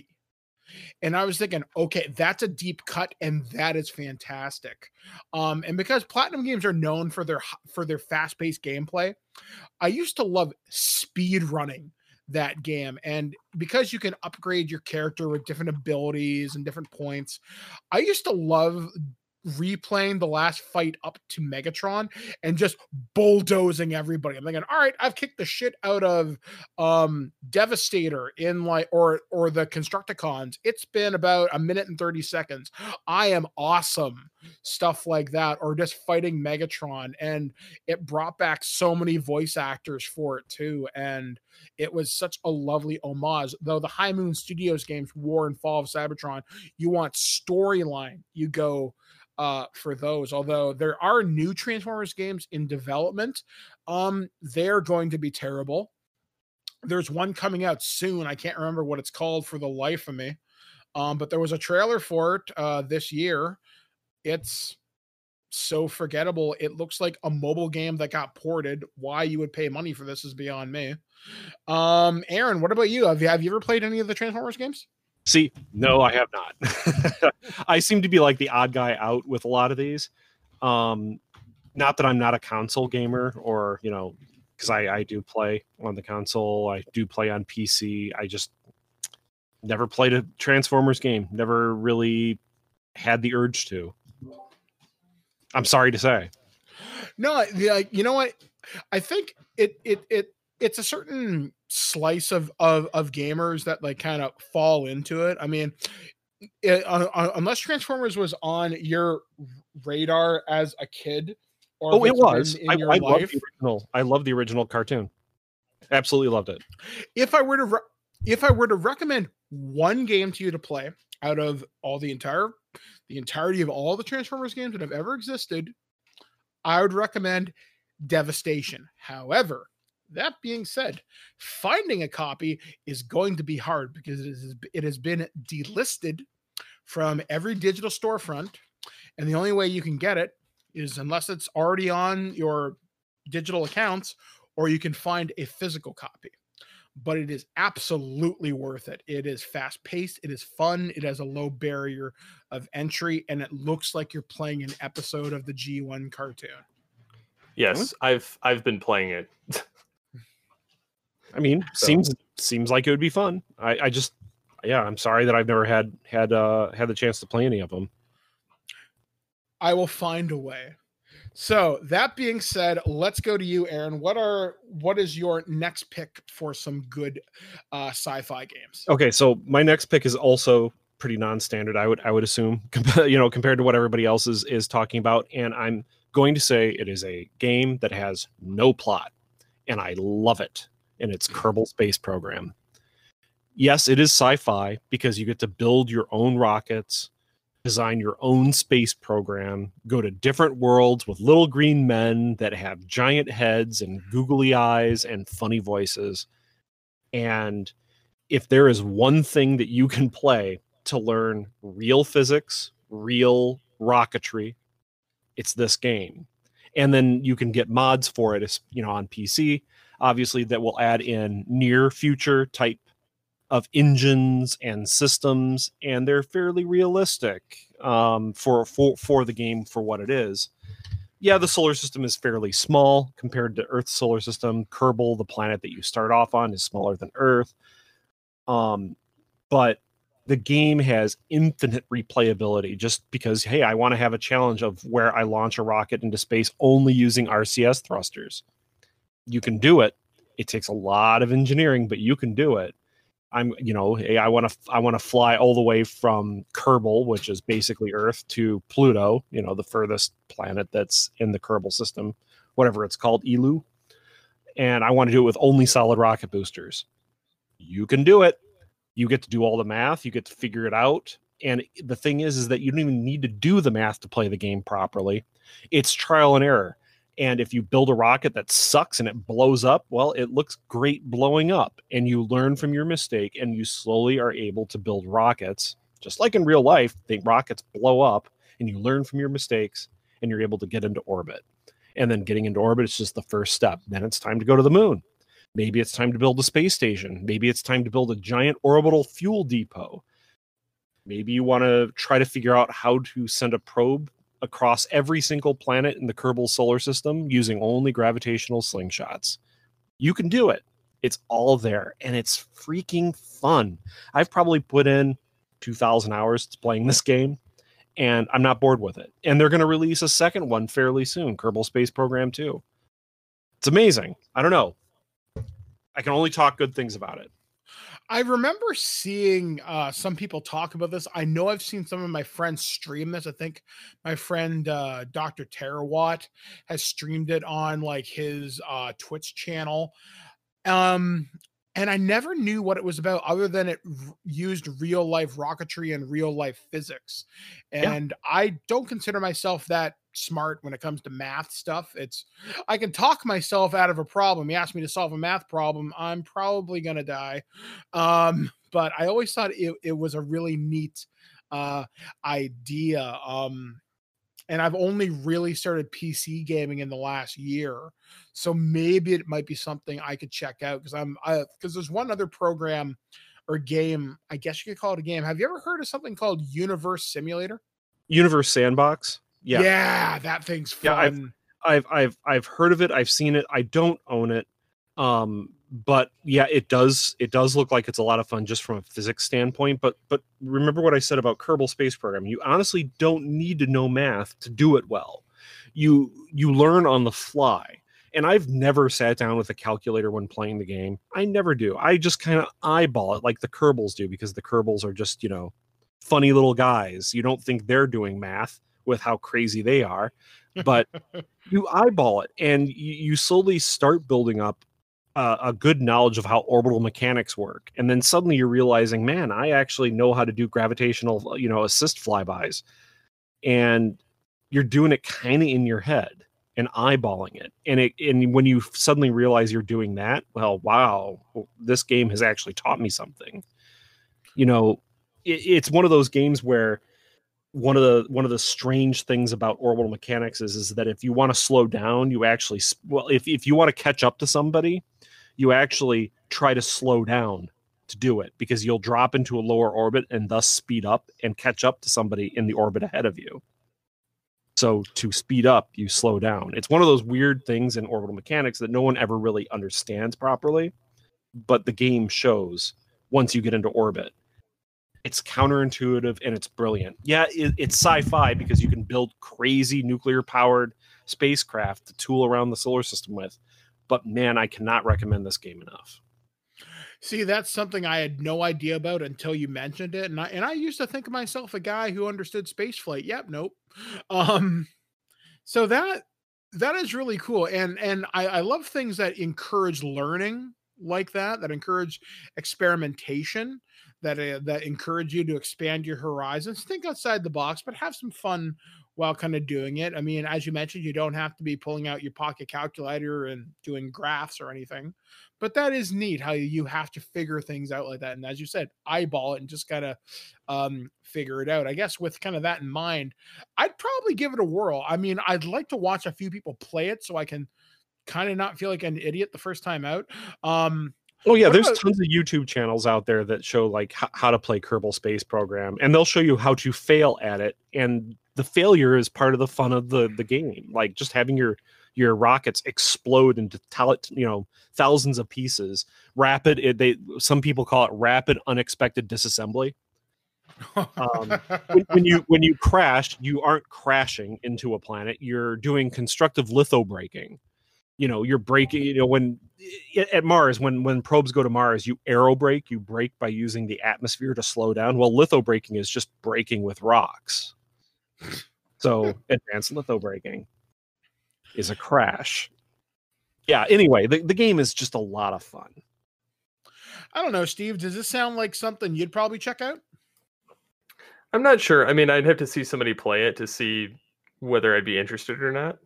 Speaker 1: And I was thinking, okay, that's a deep cut, and that is fantastic. Um, and because Platinum Games are known for their for their fast-paced gameplay, I used to love speed running that game. And because you can upgrade your character with different abilities and different points, I used to love replaying the last fight up to Megatron and just bulldozing everybody. I'm thinking, all right, I've kicked the shit out of um Devastator in like or or the Constructicons. It's been about a minute and thirty seconds. I am awesome. Stuff like that, or just fighting Megatron. And it brought back so many voice actors for it too. And it was such a lovely homage. Though the High Moon Studios games, War and Fall of Cybertron, you want storyline, you go uh for those. Although there are new Transformers games in development, um they're going to be terrible. There's one coming out soon. I can't remember what it's called for the life of me, um but there was a trailer for it uh this year. It's so forgettable. It looks like a mobile game that got ported. Why you would pay money for this is beyond me. um Aaron, what about you? Have you, have you ever played any of the Transformers games?
Speaker 3: See, no, I have not. I seem to be like the odd guy out with a lot of these. Um, not that I'm not a console gamer, or, you know, because I, I do play on the console. I do play on P C. I just never played a Transformers game. Never really had the urge to. I'm sorry to say.
Speaker 1: No, like, you know what? I think it it it it's a certain slice of of of gamers that like kind of fall into it. I mean, it, uh, uh, unless Transformers was on your radar as a kid, Or
Speaker 3: Oh,
Speaker 1: if
Speaker 3: it
Speaker 1: it's
Speaker 3: was.
Speaker 1: been
Speaker 3: I,
Speaker 1: in your
Speaker 3: I love
Speaker 1: life.
Speaker 3: the original. I love the original cartoon. Absolutely loved it.
Speaker 1: If I were to re- if I were to recommend one game to you to play out of all the entire the entirety of all the Transformers games that have ever existed, I would recommend Devastation. However, that being said, finding a copy is going to be hard because it, is, it has been delisted from every digital storefront, and the only way you can get it is unless it's already on your digital accounts, or you can find a physical copy. But it is absolutely worth it. It is fast paced. It is fun. It has a low barrier of entry, and it looks like you're playing an episode of the G one cartoon.
Speaker 2: Yes, hmm? I've I've been playing it.
Speaker 3: I mean, so. seems seems like it would be fun. I, I just, yeah, I'm sorry that I've never had had uh, had the chance to play any of them.
Speaker 1: I will find a way. So that being said, let's go to you, Aaron. What are what is your next pick for some good uh, sci-fi games?
Speaker 3: Okay, so my next pick is also pretty non-standard. I would I would assume, you know, compared to what everybody else is is talking about, and I'm going to say it is a game that has no plot, and I love it. And it's Kerbal Space Program. Yes, it is sci-fi because you get to build your own rockets, design your own space program, go to different worlds with little green men that have giant heads and googly eyes and funny voices. And if there is one thing that you can play to learn real physics, real rocketry, it's this game. And then you can get mods for it, you know, on P C, obviously, that will add in near future type of engines and systems, and they're fairly realistic um, for, for, for the game for what it is. Yeah, the solar system is fairly small compared to Earth's solar system. Kerbal, the planet that you start off on, is smaller than Earth. Um, but the game has infinite replayability just because, hey, I want to have a challenge of where I launch a rocket into space only using R C S thrusters. You can do it. It takes a lot of engineering, but you can do it. I'm, you know, hey, I want to, I want to fly all the way from Kerbal, which is basically Earth, to Pluto, you know, the furthest planet that's in the Kerbal system, whatever it's called, Elu. And I want to do it with only solid rocket boosters. You can do it. You get to do all the math. You get to figure it out. And the thing is, is that you don't even need to do the math to play the game properly. It's trial and error. And if you build a rocket that sucks and it blows up, well, it looks great blowing up. And you learn from your mistake, and you slowly are able to build rockets. Just like in real life, the rockets blow up, and you learn from your mistakes, and you're able to get into orbit. And then getting into orbit is just the first step. Then it's time to go to the moon. Maybe it's time to build a space station. Maybe it's time to build a giant orbital fuel depot. Maybe you want to try to figure out how to send a probe across every single planet in the Kerbal solar system using only gravitational slingshots. You can do it. It's all there, and it's freaking fun. I've probably put in two thousand hours to playing this game, and I'm not bored with it. And they're going to release a second one fairly soon, Kerbal Space Program two. It's amazing. I don't know. I can only talk good things about it.
Speaker 1: I remember seeing uh, some people talk about this. I know I've seen some of my friends stream this. I think my friend uh, Doctor Terawatt has streamed it on like his uh, Twitch channel. Um, and I never knew what it was about other than it r- used real life rocketry and real life physics. And yeah. I don't consider myself that smart when it comes to math stuff. It's I can talk myself out of a problem. You ask me to solve a math problem, I'm probably gonna die. Um, but I always thought it, it was a really neat uh, idea. Um, and I've only really started P C gaming in the last year, so maybe it might be something I could check out because I'm because there's one other program or game, I guess you could call it a game. Have you ever heard of something called Universe Simulator?
Speaker 3: Universe Sandbox. Yeah,
Speaker 1: yeah, that thing's fun.
Speaker 3: Yeah, I've, I've I've I've heard of it. I've seen it. I don't own it, um, but yeah, it does it does look like it's a lot of fun just from a physics standpoint. But but remember what I said about Kerbal Space Program. You honestly don't need to know math to do it well. You you learn on the fly. And I've never sat down with a calculator when playing the game. I never do. I just kind of eyeball it like the Kerbals do because the Kerbals are just, you know, funny little guys. You don't think they're doing math with how crazy they are. but you eyeball it and you, you slowly start building up uh, a good knowledge of how orbital mechanics work. And then suddenly you're realizing, man, I actually know how to do gravitational, you know, assist flybys. And you're doing it kind of in your head and eyeballing it. And it, and when you suddenly realize you're doing that, well, wow, this game has actually taught me something. You know, it, it's one of those games where one of the one of the strange things about orbital mechanics is, is that if you want to slow down, you actually, well, if, if you want to catch up to somebody, you actually try to slow down to do it, because you'll drop into a lower orbit and thus speed up and catch up to somebody in the orbit ahead of you. So to speed up, you slow down. It's one of those weird things in orbital mechanics that no one ever really understands properly, but the game shows once you get into orbit. It's counterintuitive and it's brilliant. Yeah, it, it's sci-fi because you can build crazy nuclear-powered spacecraft to tool around the solar system with. But man, I cannot recommend this game enough.
Speaker 1: See, that's something I had no idea about until you mentioned it. And I, and I used to think of myself a guy who understood spaceflight. Yep. Nope. Um, so that, that is really cool. And, and I, I love things that encourage learning like that, that encourage experimentation, that, uh, that encourage you to expand your horizons, think outside the box, but have some fun while kind of doing it. I mean, as you mentioned, you don't have to be pulling out your pocket calculator and doing graphs or anything, but that is neat how you have to figure things out like that. And as you said, eyeball it and just kind of um, figure it out. I guess with kind of that in mind, I'd probably give it a whirl. I mean, I'd like to watch a few people play it so I can kind of not feel like an idiot the first time out. Um,
Speaker 3: Oh yeah, there's about- tons of YouTube channels out there that show like h- how to play Kerbal Space Program, and they'll show you how to fail at it. And the failure is part of the fun of the the game. Like just having your your rockets explode into tal- you know thousands of pieces. Rapid, it, they some people call it rapid unexpected disassembly. um, when, when you when you crash, you aren't crashing into a planet. You're doing constructive litho braking. You know, you're braking, you know, when at Mars, when, when probes go to Mars, you aero brake, you brake by using the atmosphere to slow down. Well, litho braking is just braking with rocks. So advanced litho braking is a crash. Yeah. Anyway, the, the game is just a lot of fun.
Speaker 1: I don't know, Steve, does this sound like something you'd probably check out?
Speaker 2: I'm not sure. I mean, I'd have to see somebody play it to see whether I'd be interested or not.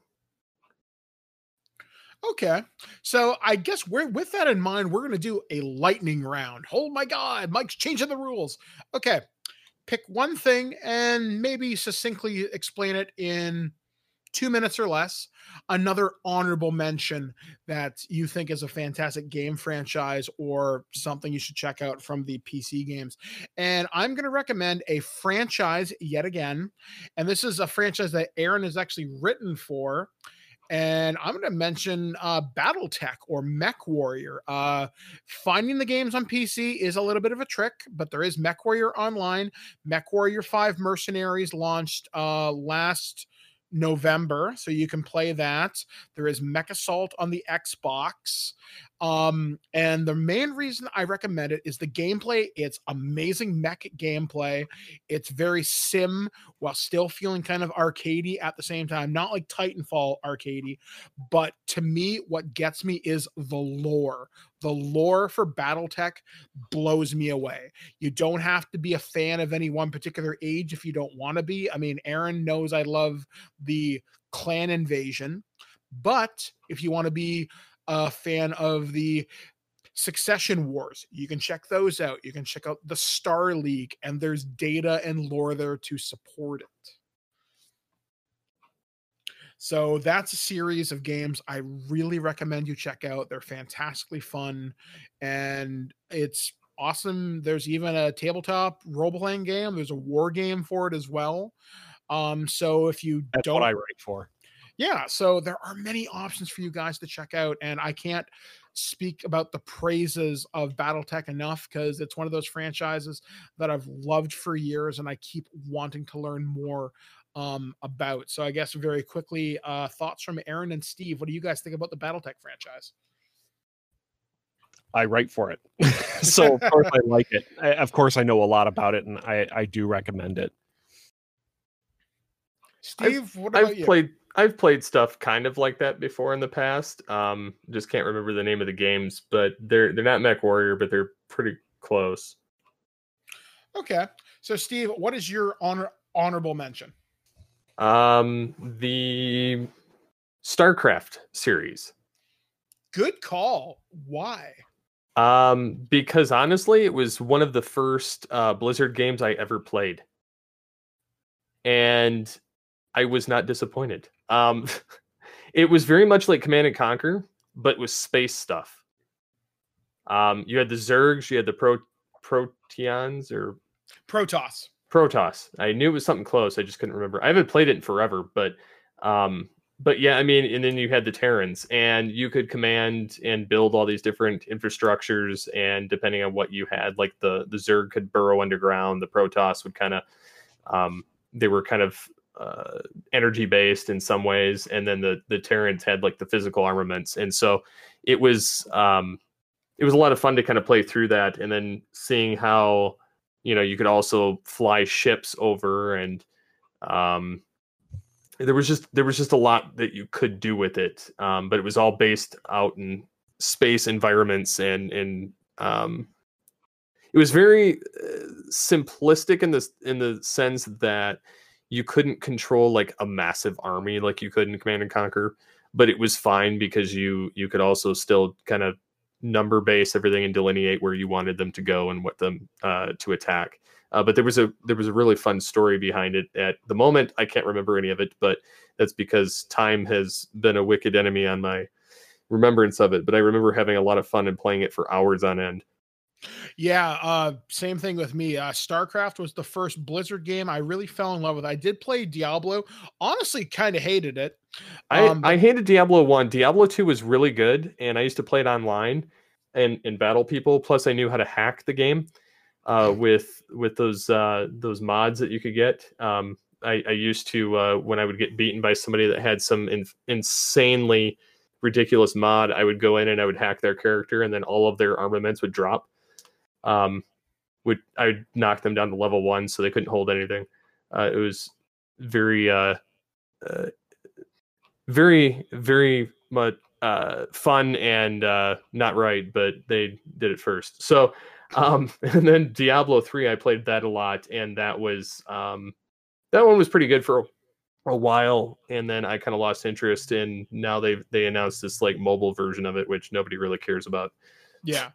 Speaker 1: Okay, so I guess we're with that in mind, we're going to do a lightning round. Oh my God, Mike's changing the rules. Okay, pick one thing and maybe succinctly explain it in two minutes or less. Another honorable mention that you think is a fantastic game franchise or something you should check out from the P C games. And I'm going to recommend a franchise yet again. And this is a franchise that Aaron has actually written for. And I'm going to mention uh, BattleTech or MechWarrior. Uh, finding the games on P C is a little bit of a trick, but there is MechWarrior online. MechWarrior five Mercenaries launched uh, last November, so you can play that. There is Mech Assault on the Xbox. Um, and the main reason I recommend it is the gameplay. It's amazing mech gameplay. It's very sim while still feeling kind of arcadey at the same time. Not like Titanfall arcadey, but to me, what gets me is the lore. The lore for BattleTech blows me away. You don't have to be a fan of any one particular age if you don't want to be. I mean, Aaron knows I love the clan invasion, but if you want to be a fan of the Succession Wars, you can check those out. You can check out the Star League, and there's data and lore there to support it. So that's a series of games I really recommend you check out. They're fantastically fun, and it's awesome. There's even a tabletop role-playing game. There's a war game for it as well. Um, so if you
Speaker 3: That's
Speaker 1: don't,
Speaker 3: what I write for.
Speaker 1: Yeah, so there are many options for you guys to check out, and I can't speak about the praises of BattleTech enough because it's one of those franchises that I've loved for years, and I keep wanting to learn more um, about. So I guess very quickly, uh, thoughts from Aaron and Steve. What do you guys think about the BattleTech franchise?
Speaker 3: I write for it, so of course I like it. I, of course, I know a lot about it, and I, I do recommend it.
Speaker 1: Steve,
Speaker 2: I've,
Speaker 1: what about
Speaker 2: I've
Speaker 1: you?
Speaker 2: played I've played stuff kind of like that before in the past. Um, just can't remember the name of the games, but they're they're not Mech Warrior, but they're pretty close.
Speaker 1: Okay, so Steve, what is your honor honorable mention?
Speaker 2: Um, the StarCraft series.
Speaker 1: Good call. Why?
Speaker 2: Um, because honestly, it was one of the first uh, Blizzard games I ever played, and I was not disappointed. Um, it was very much like Command and Conquer, but with space stuff. Um, you had the Zergs, you had the Pro Proteans or
Speaker 1: Protoss.
Speaker 2: Protoss. I knew it was something close. I just couldn't remember. I haven't played it in forever, but um, but yeah, I mean, and then you had the Terrans, and you could command and build all these different infrastructures, and depending on what you had, like the the Zerg could burrow underground, the Protoss would kind of, um, they were kind of uh, energy based in some ways, and then the the Terrans had like the physical armaments, and so it was um, it was a lot of fun to kind of play through that, and then seeing how, you know, you could also fly ships over, and um, there was just there was just a lot that you could do with it, um, but it was all based out in space environments, and and um, it was very uh, simplistic in this in the sense that you couldn't control like a massive army like you could in Command and Conquer, but it was fine because you you could also still kind of number base everything and delineate where you wanted them to go and what them uh, to attack. Uh, but there was a there was a really fun story behind it. At the moment, I can't remember any of it, but that's because time has been a wicked enemy on my remembrance of it. But I remember having a lot of fun and playing it for hours on end.
Speaker 1: Yeah, uh, same thing with me. Uh, StarCraft was the first Blizzard game I really fell in love with. I did play Diablo. Honestly, kind of hated it.
Speaker 2: Um, I, I hated Diablo one. Diablo two was really good, and I used to play it online and, and battle people. Plus, I knew how to hack the game uh, with with those uh, those mods that you could get. Um, I, I used to, uh, when I would get beaten by somebody that had some in, insanely ridiculous mod, I would go in and I would hack their character, and then all of their armaments would drop. Um, would I would knock them down to level one, so they couldn't hold anything. Uh, it was very, uh, uh, very, very much uh, fun and uh, not right, but they did it first. So, um, and then Diablo three, I played that a lot, and that was um, that one was pretty good for a, a while, and then I kind of lost interest. And now they they announced this like mobile version of it, which nobody really cares about.
Speaker 1: Yeah.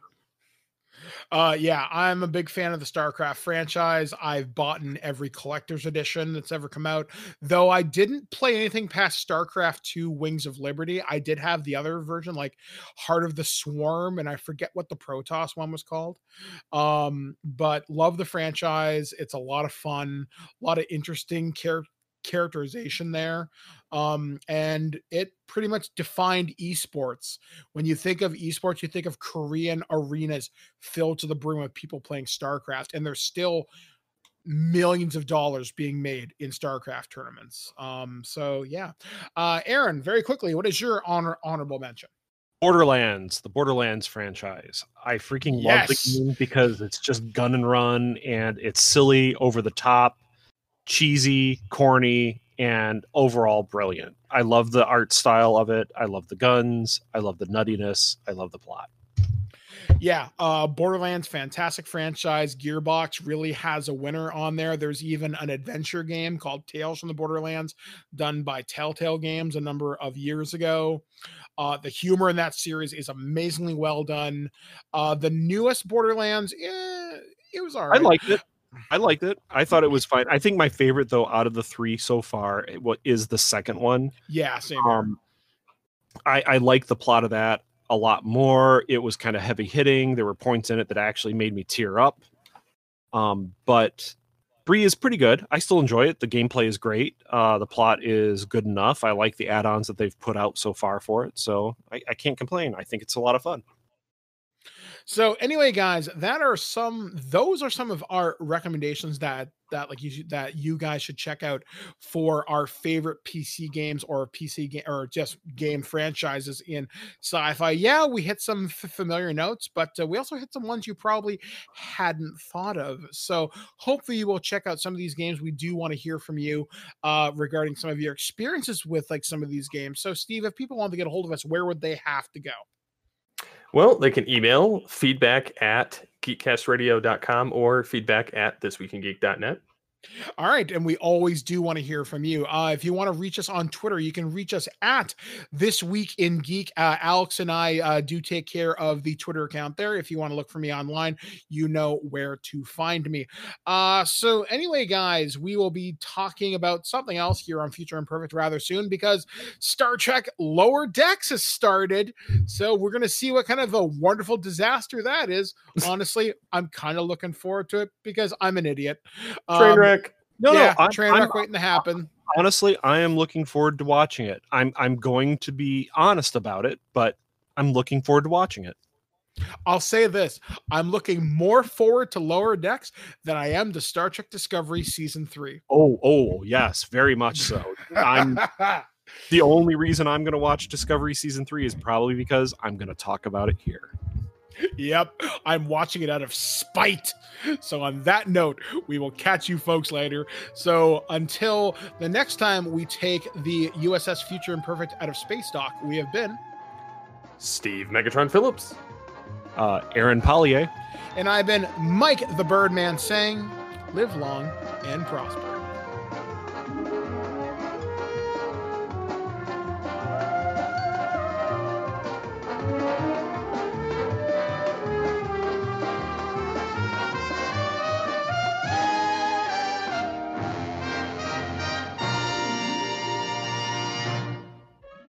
Speaker 1: Uh, yeah, I'm a big fan of the StarCraft franchise. I've bought in every collector's edition that's ever come out, though I didn't play anything past StarCraft two Wings of Liberty. I did have the other version, like Heart of the Swarm, and I forget what the Protoss one was called. Um, but love the franchise. It's a lot of fun, a lot of interesting characters. characterization there, um and it pretty much defined esports. When you think of esports, you think of Korean arenas filled to the brim with people playing StarCraft, and there's still millions of dollars being made in StarCraft tournaments. Um so yeah. uh Aaron, very quickly, what is your honor honorable mention?
Speaker 3: Borderlands, the Borderlands franchise. I freaking love
Speaker 1: Yes.
Speaker 3: the game because it's just gun and run, and it's silly, over the top, cheesy, corny, and overall brilliant. I love the art style of it. I love the guns. I love the nuttiness. I love the plot.
Speaker 1: Yeah, uh, Borderlands, fantastic franchise. Gearbox really has a winner on there. There's even an adventure game called Tales from the Borderlands, done by Telltale Games a number of years ago. Uh, the humor in that series is amazingly well done. Uh, the newest Borderlands, eh, it was all right.
Speaker 3: I liked it. I liked it. I thought it was fine. I think my favorite, though, out of the three so far, what is the second one.
Speaker 1: Yeah, same.
Speaker 3: Um, I, I like the plot of that a lot more. It was kind of heavy hitting. There were points in it that actually made me tear up. Um, but Bree is pretty good. I still enjoy it. The gameplay is great. Uh, the plot is good enough. I like the add-ons that they've put out so far for it. So I, I can't complain. I think it's a lot of fun.
Speaker 1: So anyway, guys, that are some, those are some of our recommendations that that like you should, that you guys should check out for our favorite P C games or P C game or just game franchises in sci-fi. Yeah, we hit some f- familiar notes, but uh, we also hit some ones you probably hadn't thought of. So hopefully you will check out some of these games. We do want to hear from you uh, regarding some of your experiences with like some of these games. So Steve, if people want to get a hold of us, where would they have to go?
Speaker 2: Well, they can email feedback at geekcast radio dot com or feedback at this week in geek dot net.
Speaker 1: All right. And we always do want to hear from you. Uh, if you want to reach us on Twitter, you can reach us at This Week in Geek. Uh, Alex and I uh, do take care of the Twitter account there. If you want to look for me online, you know where to find me. Uh, so anyway, guys, we will be talking about something else here on Future Imperfect rather soon because Star Trek Lower Decks has started. So we're going to see what kind of a wonderful disaster that is. Honestly, I'm kind of looking forward to it because I'm an idiot. Um,
Speaker 2: Train wreck.
Speaker 3: No,
Speaker 1: yeah,
Speaker 3: no, I'm,
Speaker 1: train wreck
Speaker 3: I'm,
Speaker 1: waiting to happen.
Speaker 3: Honestly, I am looking forward to watching it. I'm I'm going to be honest about it, but I'm looking forward to watching it.
Speaker 1: I'll say this. I'm looking more forward to Lower Decks than I am to Star Trek Discovery Season three.
Speaker 3: Oh, oh, yes, very much so. I'm the only reason I'm going to watch Discovery Season three is probably because I'm going to talk about it here.
Speaker 1: Yep, I'm watching it out of spite. So on that note, we will catch you folks later. So until the next time we take the U S S Future Imperfect out of space dock, we have been
Speaker 2: Steve Megatron Phillips,
Speaker 3: uh, Aaron Pollier,
Speaker 1: and I've been Mike the Birdman saying, live long and prosper.